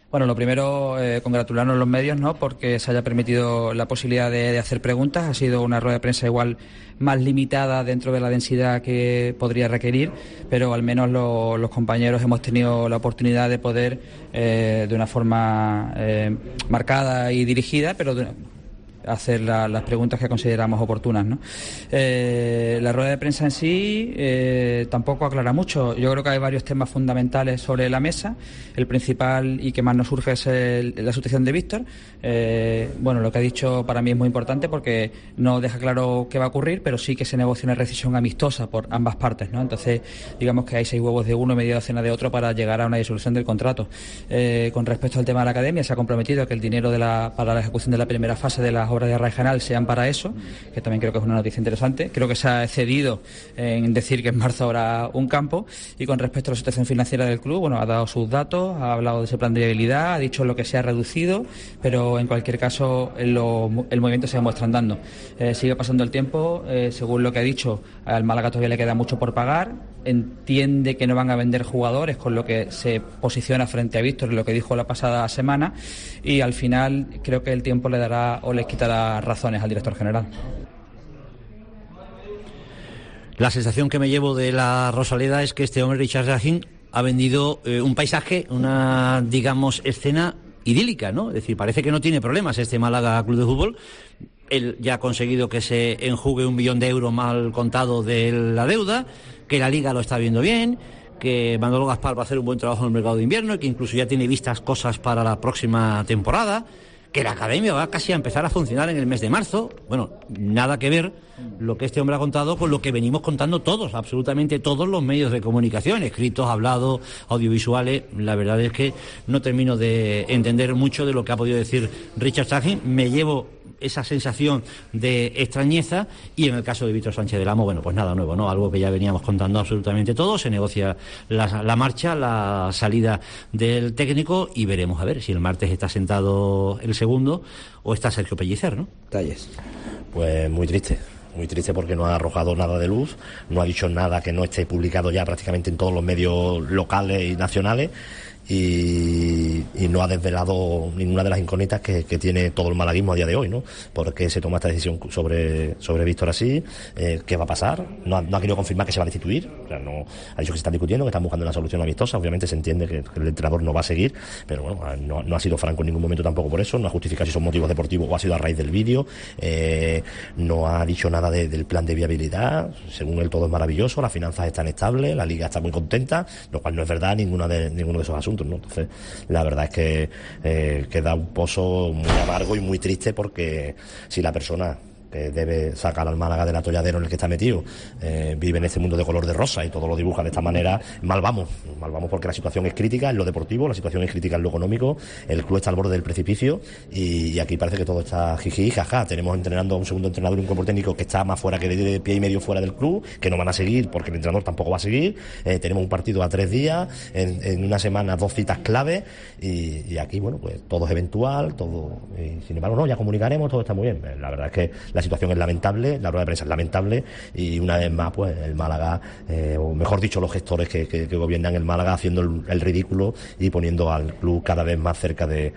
Bueno, lo primero, congratularnos a los medios, ¿no?, porque se haya permitido la posibilidad de hacer preguntas. Ha sido una rueda de prensa igual más limitada dentro de la densidad que podría requerir, pero al menos los compañeros hemos tenido la oportunidad de poder, de una forma marcada y dirigida, pero hacer las preguntas que consideramos oportunas, ¿no? La rueda de prensa en sí tampoco aclara mucho. Yo creo que hay varios temas fundamentales sobre la mesa. El principal y que más nos surge es la situación de Víctor. Bueno, lo que ha dicho para mí es muy importante porque no deja claro qué va a ocurrir, pero sí que se negocia una rescisión amistosa por ambas partes, ¿no? Entonces, digamos que hay 6 huevos de uno y media docena de otro para llegar a una disolución del contrato. Con respecto al tema de la academia, se ha comprometido a que el dinero para la ejecución de la primera fase de las obras de Raijanal sean para eso, que también creo que es una noticia interesante. Creo que se ha excedido en decir que en marzo habrá un campo. Y con respecto a la situación financiera del club, bueno, ha dado sus datos, ha hablado de ese plan de viabilidad, ha dicho lo que se ha reducido, pero en cualquier caso el movimiento se demuestra andando. Sigue pasando el tiempo, según lo que ha dicho, al Málaga todavía le queda mucho por pagar, entiende que no van a vender jugadores, con lo que se posiciona frente a Víctor, lo que dijo la pasada semana, y al final creo que el tiempo le dará o les quitará razones al director general. La sensación que me llevo de la Rosaleda es que este hombre, Richard Shahin, ha vendido un paisaje, una, digamos, escena idílica, ¿no? Es decir, parece que no tiene problemas este Málaga Club de Fútbol. Él ya ha conseguido que se enjugue 1 millón de euros mal contado de la deuda, que la Liga lo está viendo bien, que Manolo Gaspar va a hacer un buen trabajo en el mercado de invierno y que incluso ya tiene vistas cosas para la próxima temporada, que la academia va casi a empezar a funcionar en el mes de marzo. Bueno, nada que ver lo que este hombre ha contado con lo que venimos contando todos, absolutamente todos los medios de comunicación, escritos, hablados, audiovisuales. La verdad es que no termino de entender mucho de lo que ha podido decir Richard Shahin. Me llevo esa sensación de extrañeza, y en el caso de Víctor Sánchez del Amo, bueno, pues nada nuevo, ¿no? Algo que ya veníamos contando absolutamente todo. Se negocia la marcha, la salida del técnico, y veremos a ver si el martes está sentado el segundo o está Sergio Pellicer, ¿no? Detalles. Pues muy triste porque no ha arrojado nada de luz, no ha dicho nada que no esté publicado ya prácticamente en todos los medios locales y nacionales, y no ha desvelado ninguna de las incógnitas que tiene todo el malaguismo a día de hoy, ¿no? ¿Por qué se toma esta decisión sobre Víctor así? ¿Qué va a pasar? No ha querido confirmar que se va a destituir. O sea, no ha dicho que se están discutiendo, que están buscando una solución amistosa. Obviamente se entiende que el entrenador no va a seguir, pero bueno, no ha sido franco en ningún momento tampoco por eso. No ha justificado si son motivos deportivos o ha sido a raíz del vídeo. No ha dicho nada del plan de viabilidad. Según él, todo es maravilloso, las finanzas están estables, la Liga está muy contenta, lo cual no es verdad ninguno de esos asuntos, ¿no? Entonces, la verdad es que queda un pozo muy amargo y muy triste, porque si la persona que debe sacar al Málaga del atolladero en el que está metido vive en este mundo de color de rosa y todo lo dibuja de esta manera, mal vamos porque la situación es crítica en lo deportivo, la situación es crítica en lo económico, el club está al borde del precipicio, y aquí parece que todo está jiji, jaja. Tenemos entrenando a un segundo entrenador y un cuerpo técnico que está más fuera que de pie y medio fuera del club, que no van a seguir porque el entrenador tampoco va a seguir. Tenemos un partido a 3 días, en una semana 2 citas clave, y aquí, bueno, pues todo es eventual, todo, y sin embargo, no, ya comunicaremos, todo está muy bien. La verdad es que la situación es lamentable, la rueda de prensa es lamentable, y una vez más, pues el Málaga, o mejor dicho, los gestores que gobiernan el Málaga, haciendo el ridículo y poniendo al club cada vez más cerca de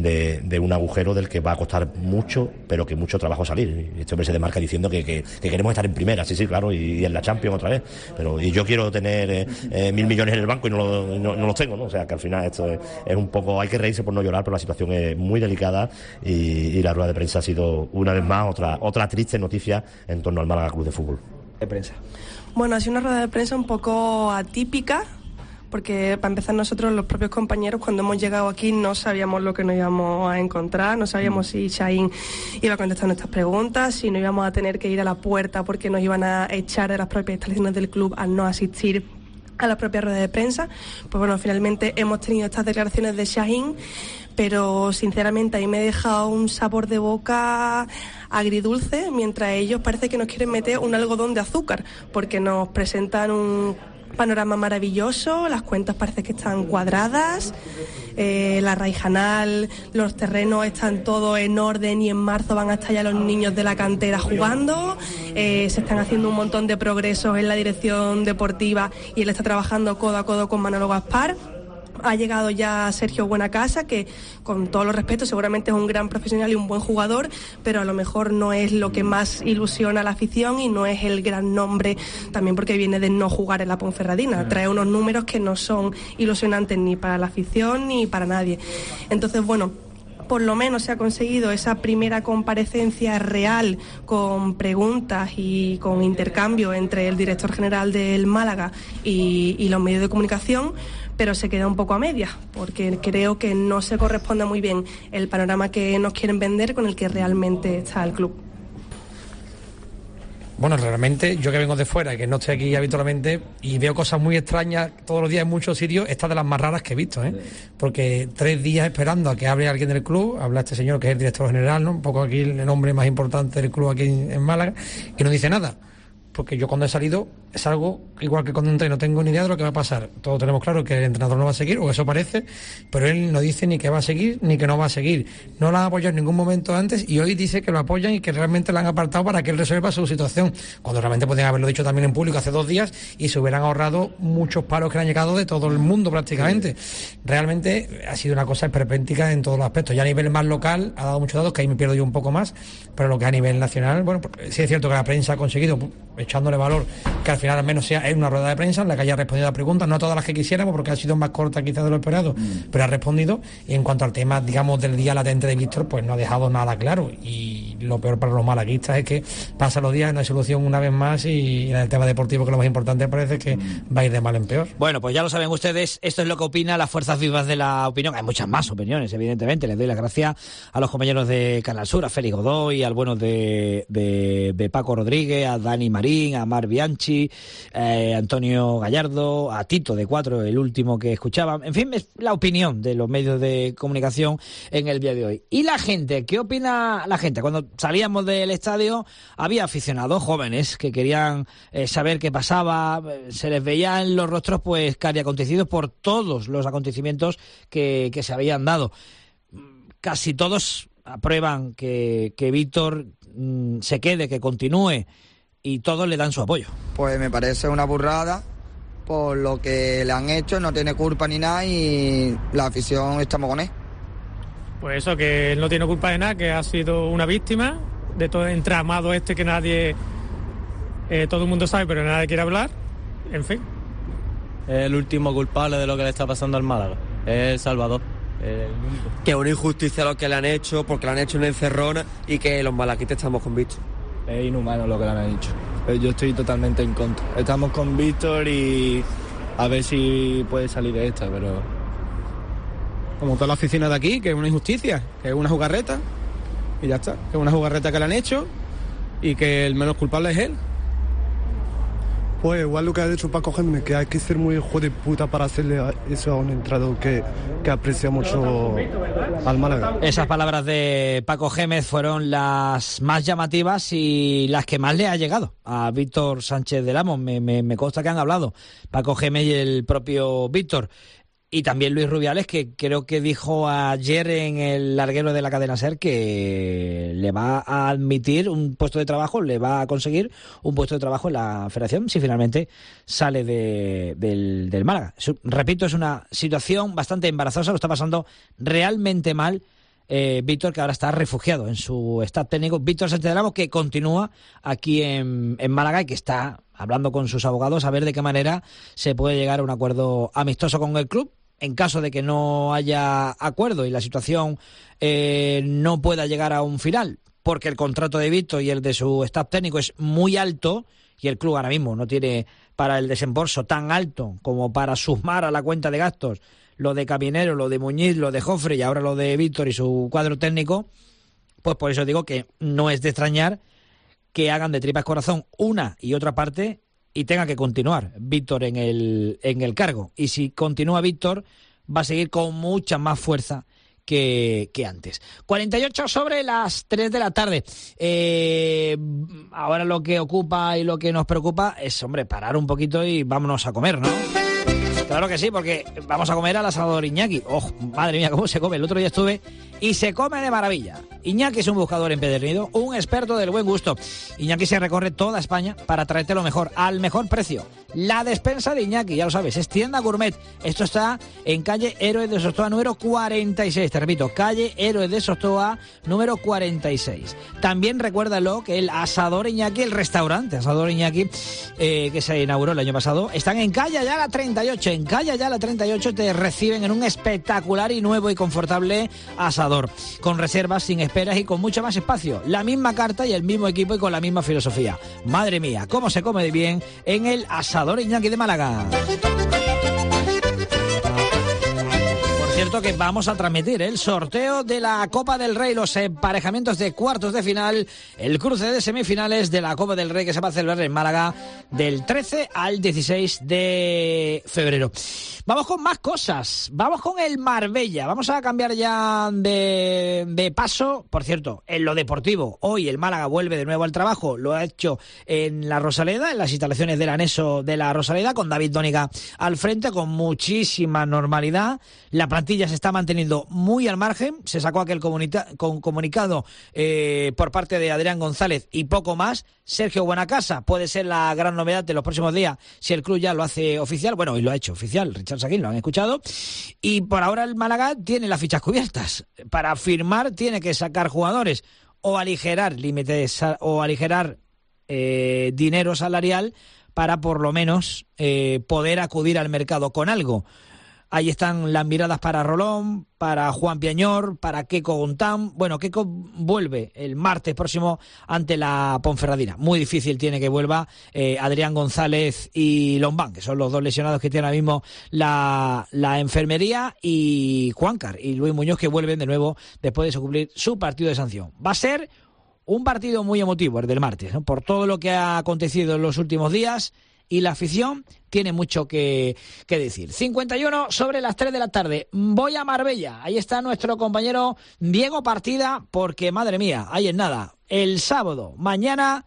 un agujero del que va a costar mucho, pero que mucho trabajo salir. Este hombre se demarca diciendo que queremos estar en primera, sí, claro, y en la Champions otra vez, y yo quiero tener 1.000 millones en el banco y no los tengo, ¿no? O sea, que al final esto es un poco, hay que reírse por no llorar, pero la situación es muy delicada, y la rueda de prensa ha sido una vez más otra triste noticia en torno al Málaga Club de Fútbol. De prensa. Bueno, ha sido una rueda de prensa un poco atípica, porque para empezar nosotros, los propios compañeros, cuando hemos llegado aquí no sabíamos lo que nos íbamos a encontrar, no sabíamos si Shahin iba a contestar nuestras preguntas, si no íbamos a tener que ir a la puerta porque nos iban a echar de las propias instalaciones del club al no asistir a la propia rueda de prensa. Pues bueno, finalmente hemos tenido estas declaraciones de Shahin, pero sinceramente ahí me he dejado un sabor de boca agridulce, mientras ellos parece que nos quieren meter un algodón de azúcar, porque nos presentan un panorama maravilloso, las cuentas parece que están cuadradas, la Raijanal, los terrenos están todos en orden y en marzo van a estar ya los niños de la cantera jugando, se están haciendo un montón de progresos en la dirección deportiva y él está trabajando codo a codo con Manolo Gaspar. Ha llegado ya Sergio Buenacasa, que con todos los respetos seguramente es un gran profesional y un buen jugador, pero a lo mejor no es lo que más ilusiona a la afición y no es el gran nombre, también porque viene de no jugar en la Ponferradina. Trae unos números que no son ilusionantes ni para la afición ni para nadie. Entonces, bueno, por lo menos se ha conseguido esa primera comparecencia real con preguntas y con intercambio entre el director general del Málaga y los medios de comunicación, pero se queda un poco a medias, porque creo que no se corresponde muy bien el panorama que nos quieren vender con el que realmente está el club. Bueno, realmente, yo que vengo de fuera, que no estoy aquí habitualmente, y veo cosas muy extrañas todos los días en muchos sitios, esta de las más raras que he visto, ¿eh? Porque 3 días esperando a que hable alguien del club, habla este señor que es el director general, ¿no? Un poco aquí el hombre más importante del club aquí en Málaga, y no dice nada. Porque yo cuando he salido es algo igual que cuando entré, no tengo ni idea de lo que va a pasar. Todos tenemos claro que el entrenador no va a seguir, o eso parece, pero él no dice ni que va a seguir ni que no va a seguir. No lo han apoyado en ningún momento antes y hoy dice que lo apoyan y que realmente lo han apartado para que él resuelva su situación, cuando realmente podrían haberlo dicho también en público hace 2 días y se hubieran ahorrado muchos paros que le han llegado de todo el mundo prácticamente. Realmente ha sido una cosa esperpéntica en todos los aspectos. Ya a nivel más local ha dado muchos datos, que ahí me pierdo yo un poco más, pero lo que a nivel nacional, bueno, sí es cierto que la prensa ha conseguido, echándole valor, que al final al menos sea en una rueda de prensa en la que haya respondido a preguntas, no a todas las que quisiéramos porque ha sido más corta quizás de lo esperado, pero ha respondido. Y en cuanto al tema, digamos, del día latente de Víctor, pues no ha dejado nada claro, y lo peor para los malaguistas es que pasan los días, no hay solución una vez más, y en el tema deportivo, que es lo más importante, parece que va a ir de mal en peor. Bueno, pues ya lo saben ustedes, esto es lo que opinan las fuerzas vivas de la opinión. Hay muchas más opiniones, evidentemente. Les doy las gracias a los compañeros de Canal Sur, a Félix Godoy, al bueno de Paco Rodríguez, a Dani Marín, a Mar Bianchi, Antonio Gallardo, a Tito de 4, el último que escuchaba. En fin, es la opinión de los medios de comunicación en el día de hoy. ¿Y la gente? ¿Qué opina la gente? Cuando salíamos del estadio había aficionados jóvenes que querían saber qué pasaba. Se les veía en los rostros pues casi acontecidos por todos los acontecimientos que se habían dado. Casi todos aprueban que Víctor se quede, que continúe, y todos le dan su apoyo. Pues me parece una burrada por lo que le han hecho, no tiene culpa ni nada, y la afición estamos con él. Pues eso, que él no tiene culpa de nada, que ha sido una víctima de todo el entramado este que nadie, todo el mundo sabe, pero nadie quiere hablar. En fin. Es el último culpable de lo que le está pasando al Málaga. Es El Salvador. Que es una injusticia lo que le han hecho, porque le han hecho una encerrona, y que los malaguistas estamos con Víctor. Es inhumano lo que le han dicho. Yo estoy totalmente en contra. Estamos con Víctor y a ver si puede salir de esta, pero... Como toda la oficina de aquí, que es una injusticia, que es una jugarreta, y ya está. Que es una jugarreta que le han hecho y que el menos culpable es él. Pues igual lo que ha dicho Paco Gémez, que hay que ser muy hijo de puta para hacerle eso a un entrenador que aprecia mucho al Málaga. Esas palabras de Paco Gémez fueron las más llamativas y las que más le ha llegado a Víctor Sánchez del Amo. Me consta que han hablado Paco Gémez y el propio Víctor. Y también Luis Rubiales, que creo que dijo ayer en el larguero de la cadena SER que le va a admitir un puesto de trabajo, le va a conseguir un puesto de trabajo en la Federación si finalmente sale del Málaga. Repito, es una situación bastante embarazosa, lo está pasando realmente mal Víctor, que ahora está refugiado en su staff técnico. Víctor Sánchez del Amo, que continúa aquí en Málaga y que está hablando con sus abogados a ver de qué manera se puede llegar a un acuerdo amistoso con el club. En caso de que no haya acuerdo y la situación no pueda llegar a un final, porque el contrato de Víctor y el de su staff técnico es muy alto y el club ahora mismo no tiene para el desembolso tan alto como para sumar a la cuenta de gastos lo de Caminero, lo de Muñiz, lo de Jofre y ahora lo de Víctor y su cuadro técnico, pues por eso digo que no es de extrañar que hagan de tripas corazón una y otra parte y tenga que continuar Víctor en el cargo. Y si continúa Víctor, va a seguir con mucha más fuerza que antes. 48 sobre las 3 de la tarde. Ahora lo que ocupa y lo que nos preocupa es, hombre, parar un poquito y vámonos a comer, ¿no? Claro que sí, porque vamos a comer al asador Iñaki. ¡Oh, madre mía, cómo se come! El otro día estuve y se come de maravilla. Iñaki es un buscador empedernido, un experto del buen gusto. Iñaki se recorre toda España para traerte lo mejor, al mejor precio. La despensa de Iñaki, ya lo sabes, es tienda gourmet. Esto está en calle Héroes de Sostoa número 46. Te repito, calle Héroes de Sostoa número 46. También recuérdalo que el Asador Iñaki, el restaurante Asador Iñaki, que se inauguró el año pasado, están en calle Ayala 38. En calle Ayala 38 te reciben en un espectacular y nuevo y confortable asador, con reservas, sin esperas y con mucho más espacio. La misma carta y el mismo equipo y con la misma filosofía. Madre mía, cómo se come de bien en el Asador Iñaki de Málaga. Cierto que vamos a transmitir el sorteo de la Copa del Rey, los emparejamientos de cuartos de final, el cruce de semifinales de la Copa del Rey que se va a celebrar en Málaga del 13 al 16 de febrero. Vamos con más cosas, vamos con el Marbella, vamos a cambiar ya de paso. Por cierto, en lo deportivo, hoy el Málaga vuelve de nuevo al trabajo, lo ha hecho en la Rosaleda, en las instalaciones del anexo de la Rosaleda, con David Dónica al frente, con muchísima normalidad. La plantilla se está manteniendo muy al margen, se sacó aquel comunicado por parte de Adrián González y poco más. Sergio Buenacasa puede ser la gran novedad de los próximos días si el club ya lo hace oficial. Bueno, hoy lo ha hecho oficial, Richard Saguín, lo han escuchado. Y por ahora el Málaga tiene las fichas cubiertas. Para firmar tiene que sacar jugadores o aligerar límites o aligerar dinero salarial para por lo menos poder acudir al mercado con algo. Ahí están las miradas para Rolón, para Juan Piañor, para Keko Gontán. Bueno, Keko vuelve el martes próximo ante la Ponferradina. Muy difícil tiene que vuelva Adrián González y Lombán, que son los dos lesionados que tiene ahora mismo la enfermería, y Juancar y Luis Muñoz, que vuelven de nuevo después de cumplir su partido de sanción. Va a ser un partido muy emotivo el del martes, ¿no? Por todo lo que ha acontecido en los últimos días. Y la afición tiene mucho que decir. 51 sobre las 3 de la tarde. Voy a Marbella. Ahí está nuestro compañero Diego Partida, porque, madre mía, ahí es nada. El sábado, mañana,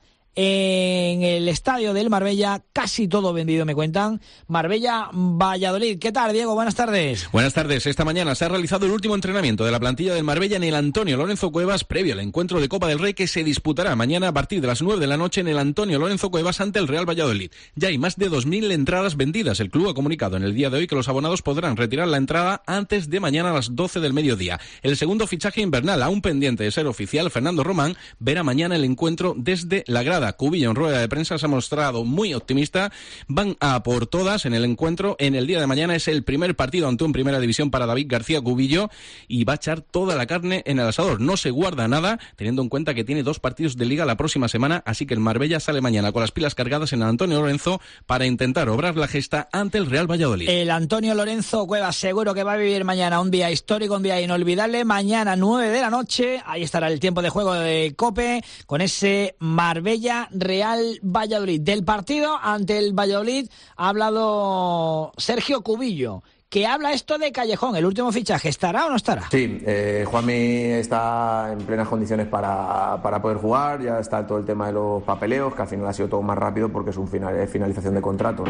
en el estadio del Marbella, casi todo vendido, me cuentan. Marbella-Valladolid. ¿Qué tal, Diego? Buenas tardes. Buenas tardes. Esta mañana se ha realizado el último entrenamiento de la plantilla del Marbella en el Antonio Lorenzo Cuevas, previo al encuentro de Copa del Rey que se disputará mañana a partir de las 9 de la noche en el Antonio Lorenzo Cuevas ante el Real Valladolid. Ya hay más de 2.000 entradas vendidas. El club ha comunicado en el día de hoy que los abonados podrán retirar la entrada antes de mañana a las 12 del mediodía. El segundo fichaje invernal, aún pendiente de ser oficial, Fernando Román, verá mañana el encuentro desde la grada. Cubillo en rueda de prensa se ha mostrado muy optimista. Van a por todas en el encuentro. En el día de mañana es el primer partido ante un Primera División para David García Cubillo y va a echar toda la carne en el asador. No se guarda nada, teniendo en cuenta que tiene 2 partidos de Liga la próxima semana, así que el Marbella sale mañana con las pilas cargadas en el Antonio Lorenzo para intentar obrar la gesta ante el Real Valladolid. El Antonio Lorenzo Cuevas seguro que va a vivir mañana un día histórico, un día inolvidable. Mañana 9 de la noche, ahí estará el tiempo de juego de COPE con ese Marbella Real Valladolid. Del partido ante el Valladolid ha hablado Sergio Cubillo, que habla esto de Callejón, el último fichaje. ¿Estará o no estará? Sí, Juanmi está en plenas condiciones para poder jugar. Ya está todo el tema de los papeleos, que al final ha sido todo más rápido porque es finalización de contrato,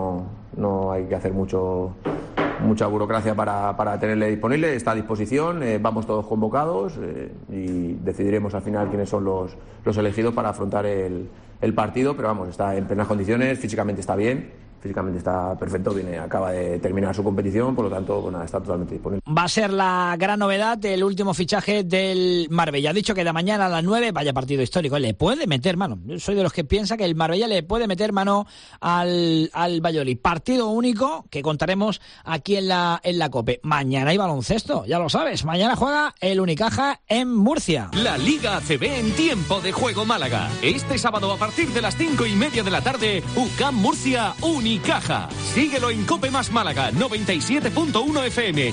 no hay que hacer mucha burocracia para tenerle disponible. Está a disposición, vamos todos convocados y decidiremos al final quiénes son los elegidos para afrontar el partido, pero vamos, está en plenas condiciones, físicamente está bien. Físicamente está perfecto, acaba de terminar su competición, por lo tanto, pues nada, está totalmente disponible. Va a ser la gran novedad del último fichaje del Marbella. Ha dicho que de mañana a las 9, vaya partido histórico, le puede meter mano. Yo soy de los que piensa que el Marbella le puede meter mano al Valladolid. Partido único que contaremos aquí en la COPE. Mañana hay baloncesto, ya lo sabes. Mañana juega el Unicaja en Murcia. La Liga ACB en tiempo de juego Málaga. Este sábado a partir de las 5:30 de la tarde, UCAM Murcia Unicaja. Síguelo en COPE más Málaga, 97.1 FM,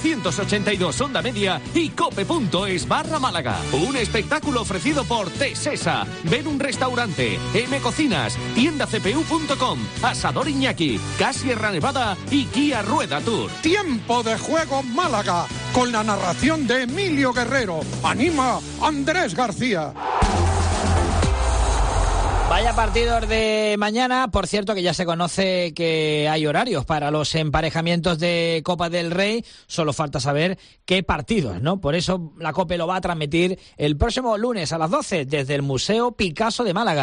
882 onda media y cope.es/Málaga. Un espectáculo ofrecido por Tesesa, Ven un Restaurante, M Cocinas, tiendacpu.com, Asador Iñaki, Sierra Nevada y Kia Rueda Tour. Tiempo de juego Málaga, con la narración de Emilio Guerrero. Anima Andrés García. Vaya partidos de mañana, por cierto que ya se conoce que hay horarios para los emparejamientos de Copa del Rey, solo falta saber qué partidos, ¿no? Por eso la COPE lo va a transmitir el próximo lunes a las 12 desde el Museo Picasso de Málaga.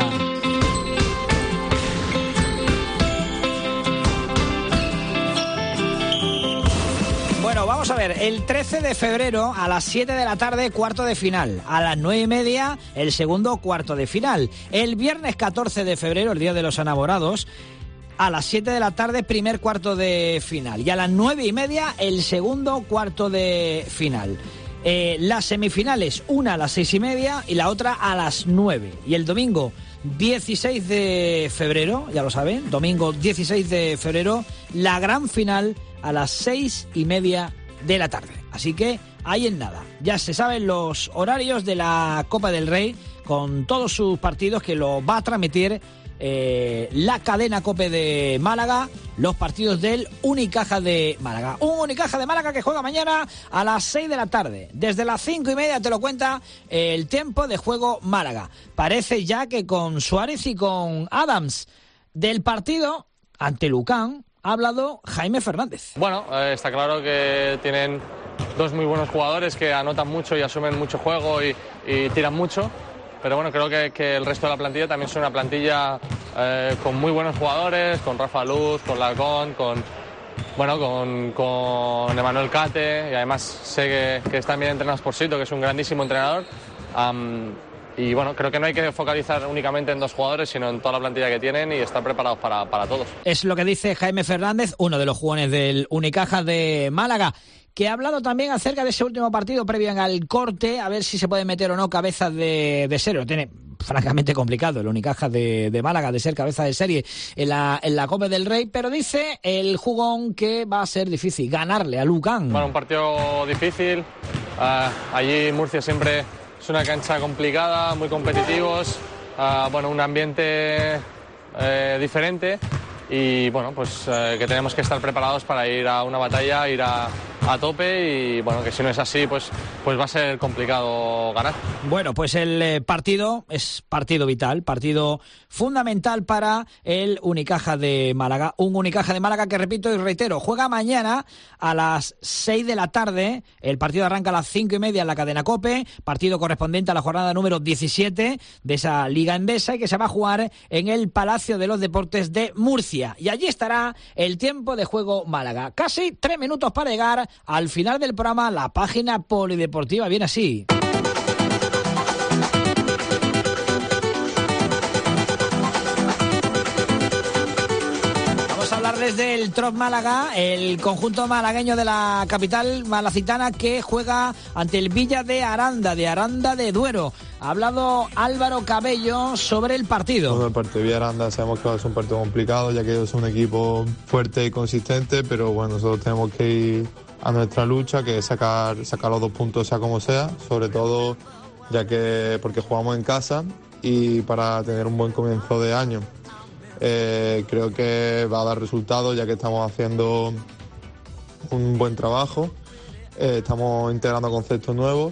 Bueno, vamos a ver, el 13 de febrero a las 7 de la tarde, cuarto de final. A las 9:30, el segundo cuarto de final. El viernes 14 de febrero, el Día de los Enamorados, a las 7 de la tarde, primer cuarto de final. Y a las 9:30, el segundo cuarto de final. Las semifinales, una a las 6:30 y la otra a las 9. Y el domingo 16 de febrero, ya lo saben, domingo 16 de febrero, la gran final a las 6:30 de la tarde. Así que ahí en nada. Ya se saben los horarios de la Copa del Rey con todos sus partidos que lo va a transmitir la cadena COPE de Málaga, los partidos del Unicaja de Málaga. Un Unicaja de Málaga que juega mañana a las 6 de la tarde. Desde las 5:30 te lo cuenta el tiempo de juego Málaga. Parece ya que con Suárez y con Adams del partido ante Lucan ha hablado Jaime Fernández. Bueno, está claro que tienen dos muy buenos jugadores que anotan mucho y asumen mucho juego y tiran mucho. Pero bueno, creo que el resto de la plantilla también es una plantilla con muy buenos jugadores, con Rafa Luz, con Lacón, con Emanuel Cate, y además sé que están bien entrenados por Sito, que es un grandísimo entrenador. Y bueno, creo que no hay que focalizar únicamente en dos jugadores, sino en toda la plantilla que tienen y estar preparados para todos. Es lo que dice Jaime Fernández, uno de los jugadores del Unicaja de Málaga, que ha hablado también acerca de ese último partido previo al corte, a ver si se puede meter o no cabeza de serie. Lo tiene francamente complicado el Unicaja de Málaga de ser cabeza de serie en la Copa del Rey, pero dice el jugón que va a ser difícil ganarle a Lucan. Bueno, un partido difícil. Allí Murcia siempre es una cancha complicada, muy competitivos, un ambiente diferente. Y bueno, pues que tenemos que estar preparados para ir a una batalla, ir a tope, y bueno, que si no es así, pues va a ser complicado ganar. Bueno, pues el partido es partido vital, partido fundamental para el Unicaja de Málaga. Un Unicaja de Málaga que, repito y reitero, juega mañana a las 6 de la tarde. El partido arranca a las 5:30 en la cadena COPE, partido correspondiente a la jornada número 17 de esa Liga Endesa, y que se va a jugar en el Palacio de los Deportes de Murcia. Y allí estará el tiempo de juego Málaga. Casi 3 minutos para llegar al final del programa. La página polideportiva viene así. Vamos a hablar desde el Trot Málaga, el conjunto malagueño de la capital malacitana que juega ante el Villa de Aranda de Duero. Ha hablado Álvaro Cabello sobre el partido. Bueno, el partido de Villaranda sabemos que va a ser un partido complicado, ya que ellos son un equipo fuerte y consistente, pero bueno, nosotros tenemos que ir a nuestra lucha, que es sacar los 2 puntos sea como sea, sobre todo porque jugamos en casa y para tener un buen comienzo de año. Creo que va a dar resultados, ya que estamos haciendo un buen trabajo, estamos integrando conceptos nuevos.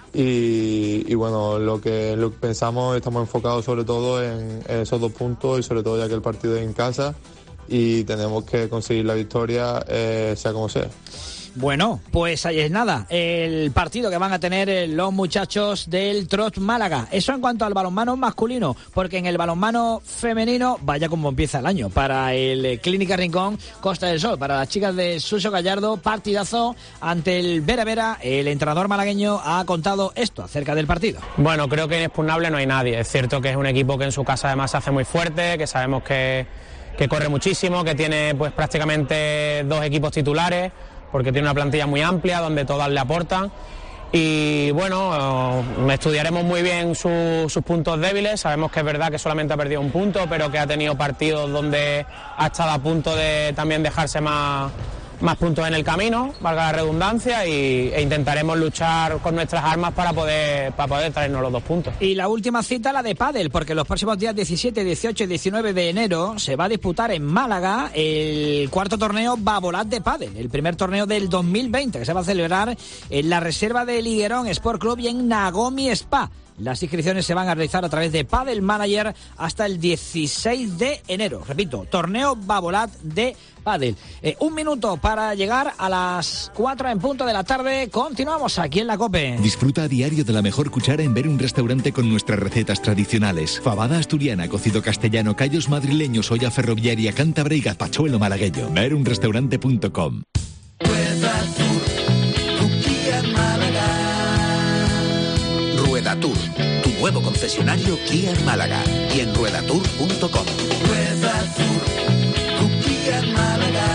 Y bueno, lo que pensamos, estamos enfocados sobre todo en esos 2 puntos, y sobre todo ya que el partido es en casa y tenemos que conseguir la victoria sea como sea. Bueno, pues ahí es nada, el partido que van a tener los muchachos del Trot Málaga. Eso en cuanto al balonmano masculino, porque en el balonmano femenino, vaya como empieza el año para el Clínica Rincón Costa del Sol, para las chicas de Suso Gallardo, partidazo ante el Vera Vera. El entrenador malagueño ha contado esto acerca del partido. Bueno, creo que inexpugnable no hay nadie. Es cierto que es un equipo que en su casa además se hace muy fuerte, que sabemos que corre muchísimo, que tiene pues prácticamente 2 equipos titulares, porque tiene una plantilla muy amplia donde todas le aportan. Y bueno, estudiaremos muy bien sus puntos débiles. Sabemos que es verdad que solamente ha perdido 1 punto, pero que ha tenido partidos donde ha estado a punto de también dejarse más puntos en el camino, valga la redundancia, e intentaremos luchar con nuestras armas para poder traernos los 2 puntos. Y la última cita, la de pádel, porque los próximos días 17, 18 y 19 de enero se va a disputar en Málaga el 4º torneo Babolat de pádel, el primer torneo del 2020, que se va a celebrar en la reserva de Liguerón Sport Club y en Nagomi Spa. Las inscripciones se van a realizar a través de Padel Manager hasta el 16 de enero. Repito, torneo Babolat de Padel. Un minuto para llegar a las 4 en punto de la tarde. Continuamos aquí en la COPE. Disfruta a diario de la mejor cuchara en ver un restaurante con nuestras recetas tradicionales. Fabada asturiana, cocido castellano, callos madrileños, olla ferroviaria, cántabra y gazpachuelo malagueño. Verunrestaurante.com. Rueda Tour, tu nuevo concesionario Kia en Málaga y en ruedatour.com. Rueda Tour, tu Kia en Málaga.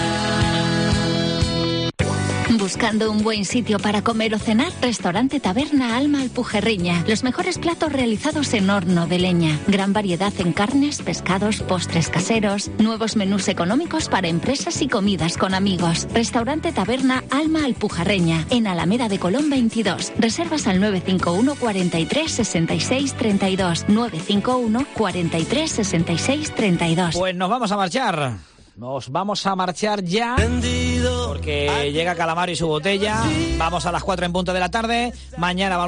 ¿Buscando un buen sitio para comer o cenar? Restaurante Taberna Alma Alpujerriña. Los mejores platos realizados en horno de leña. Gran variedad en carnes, pescados, postres caseros. Nuevos menús económicos para empresas y comidas con amigos. Restaurante Taberna Alma Alpujerriña. En Alameda de Colón 22. Reservas al 951 43 66 32. 951 43 66 32. Pues nos vamos a marchar. Nos vamos a marchar ya porque llega Calamaro y su botella. Vamos a las 4 en punto de la tarde. Mañana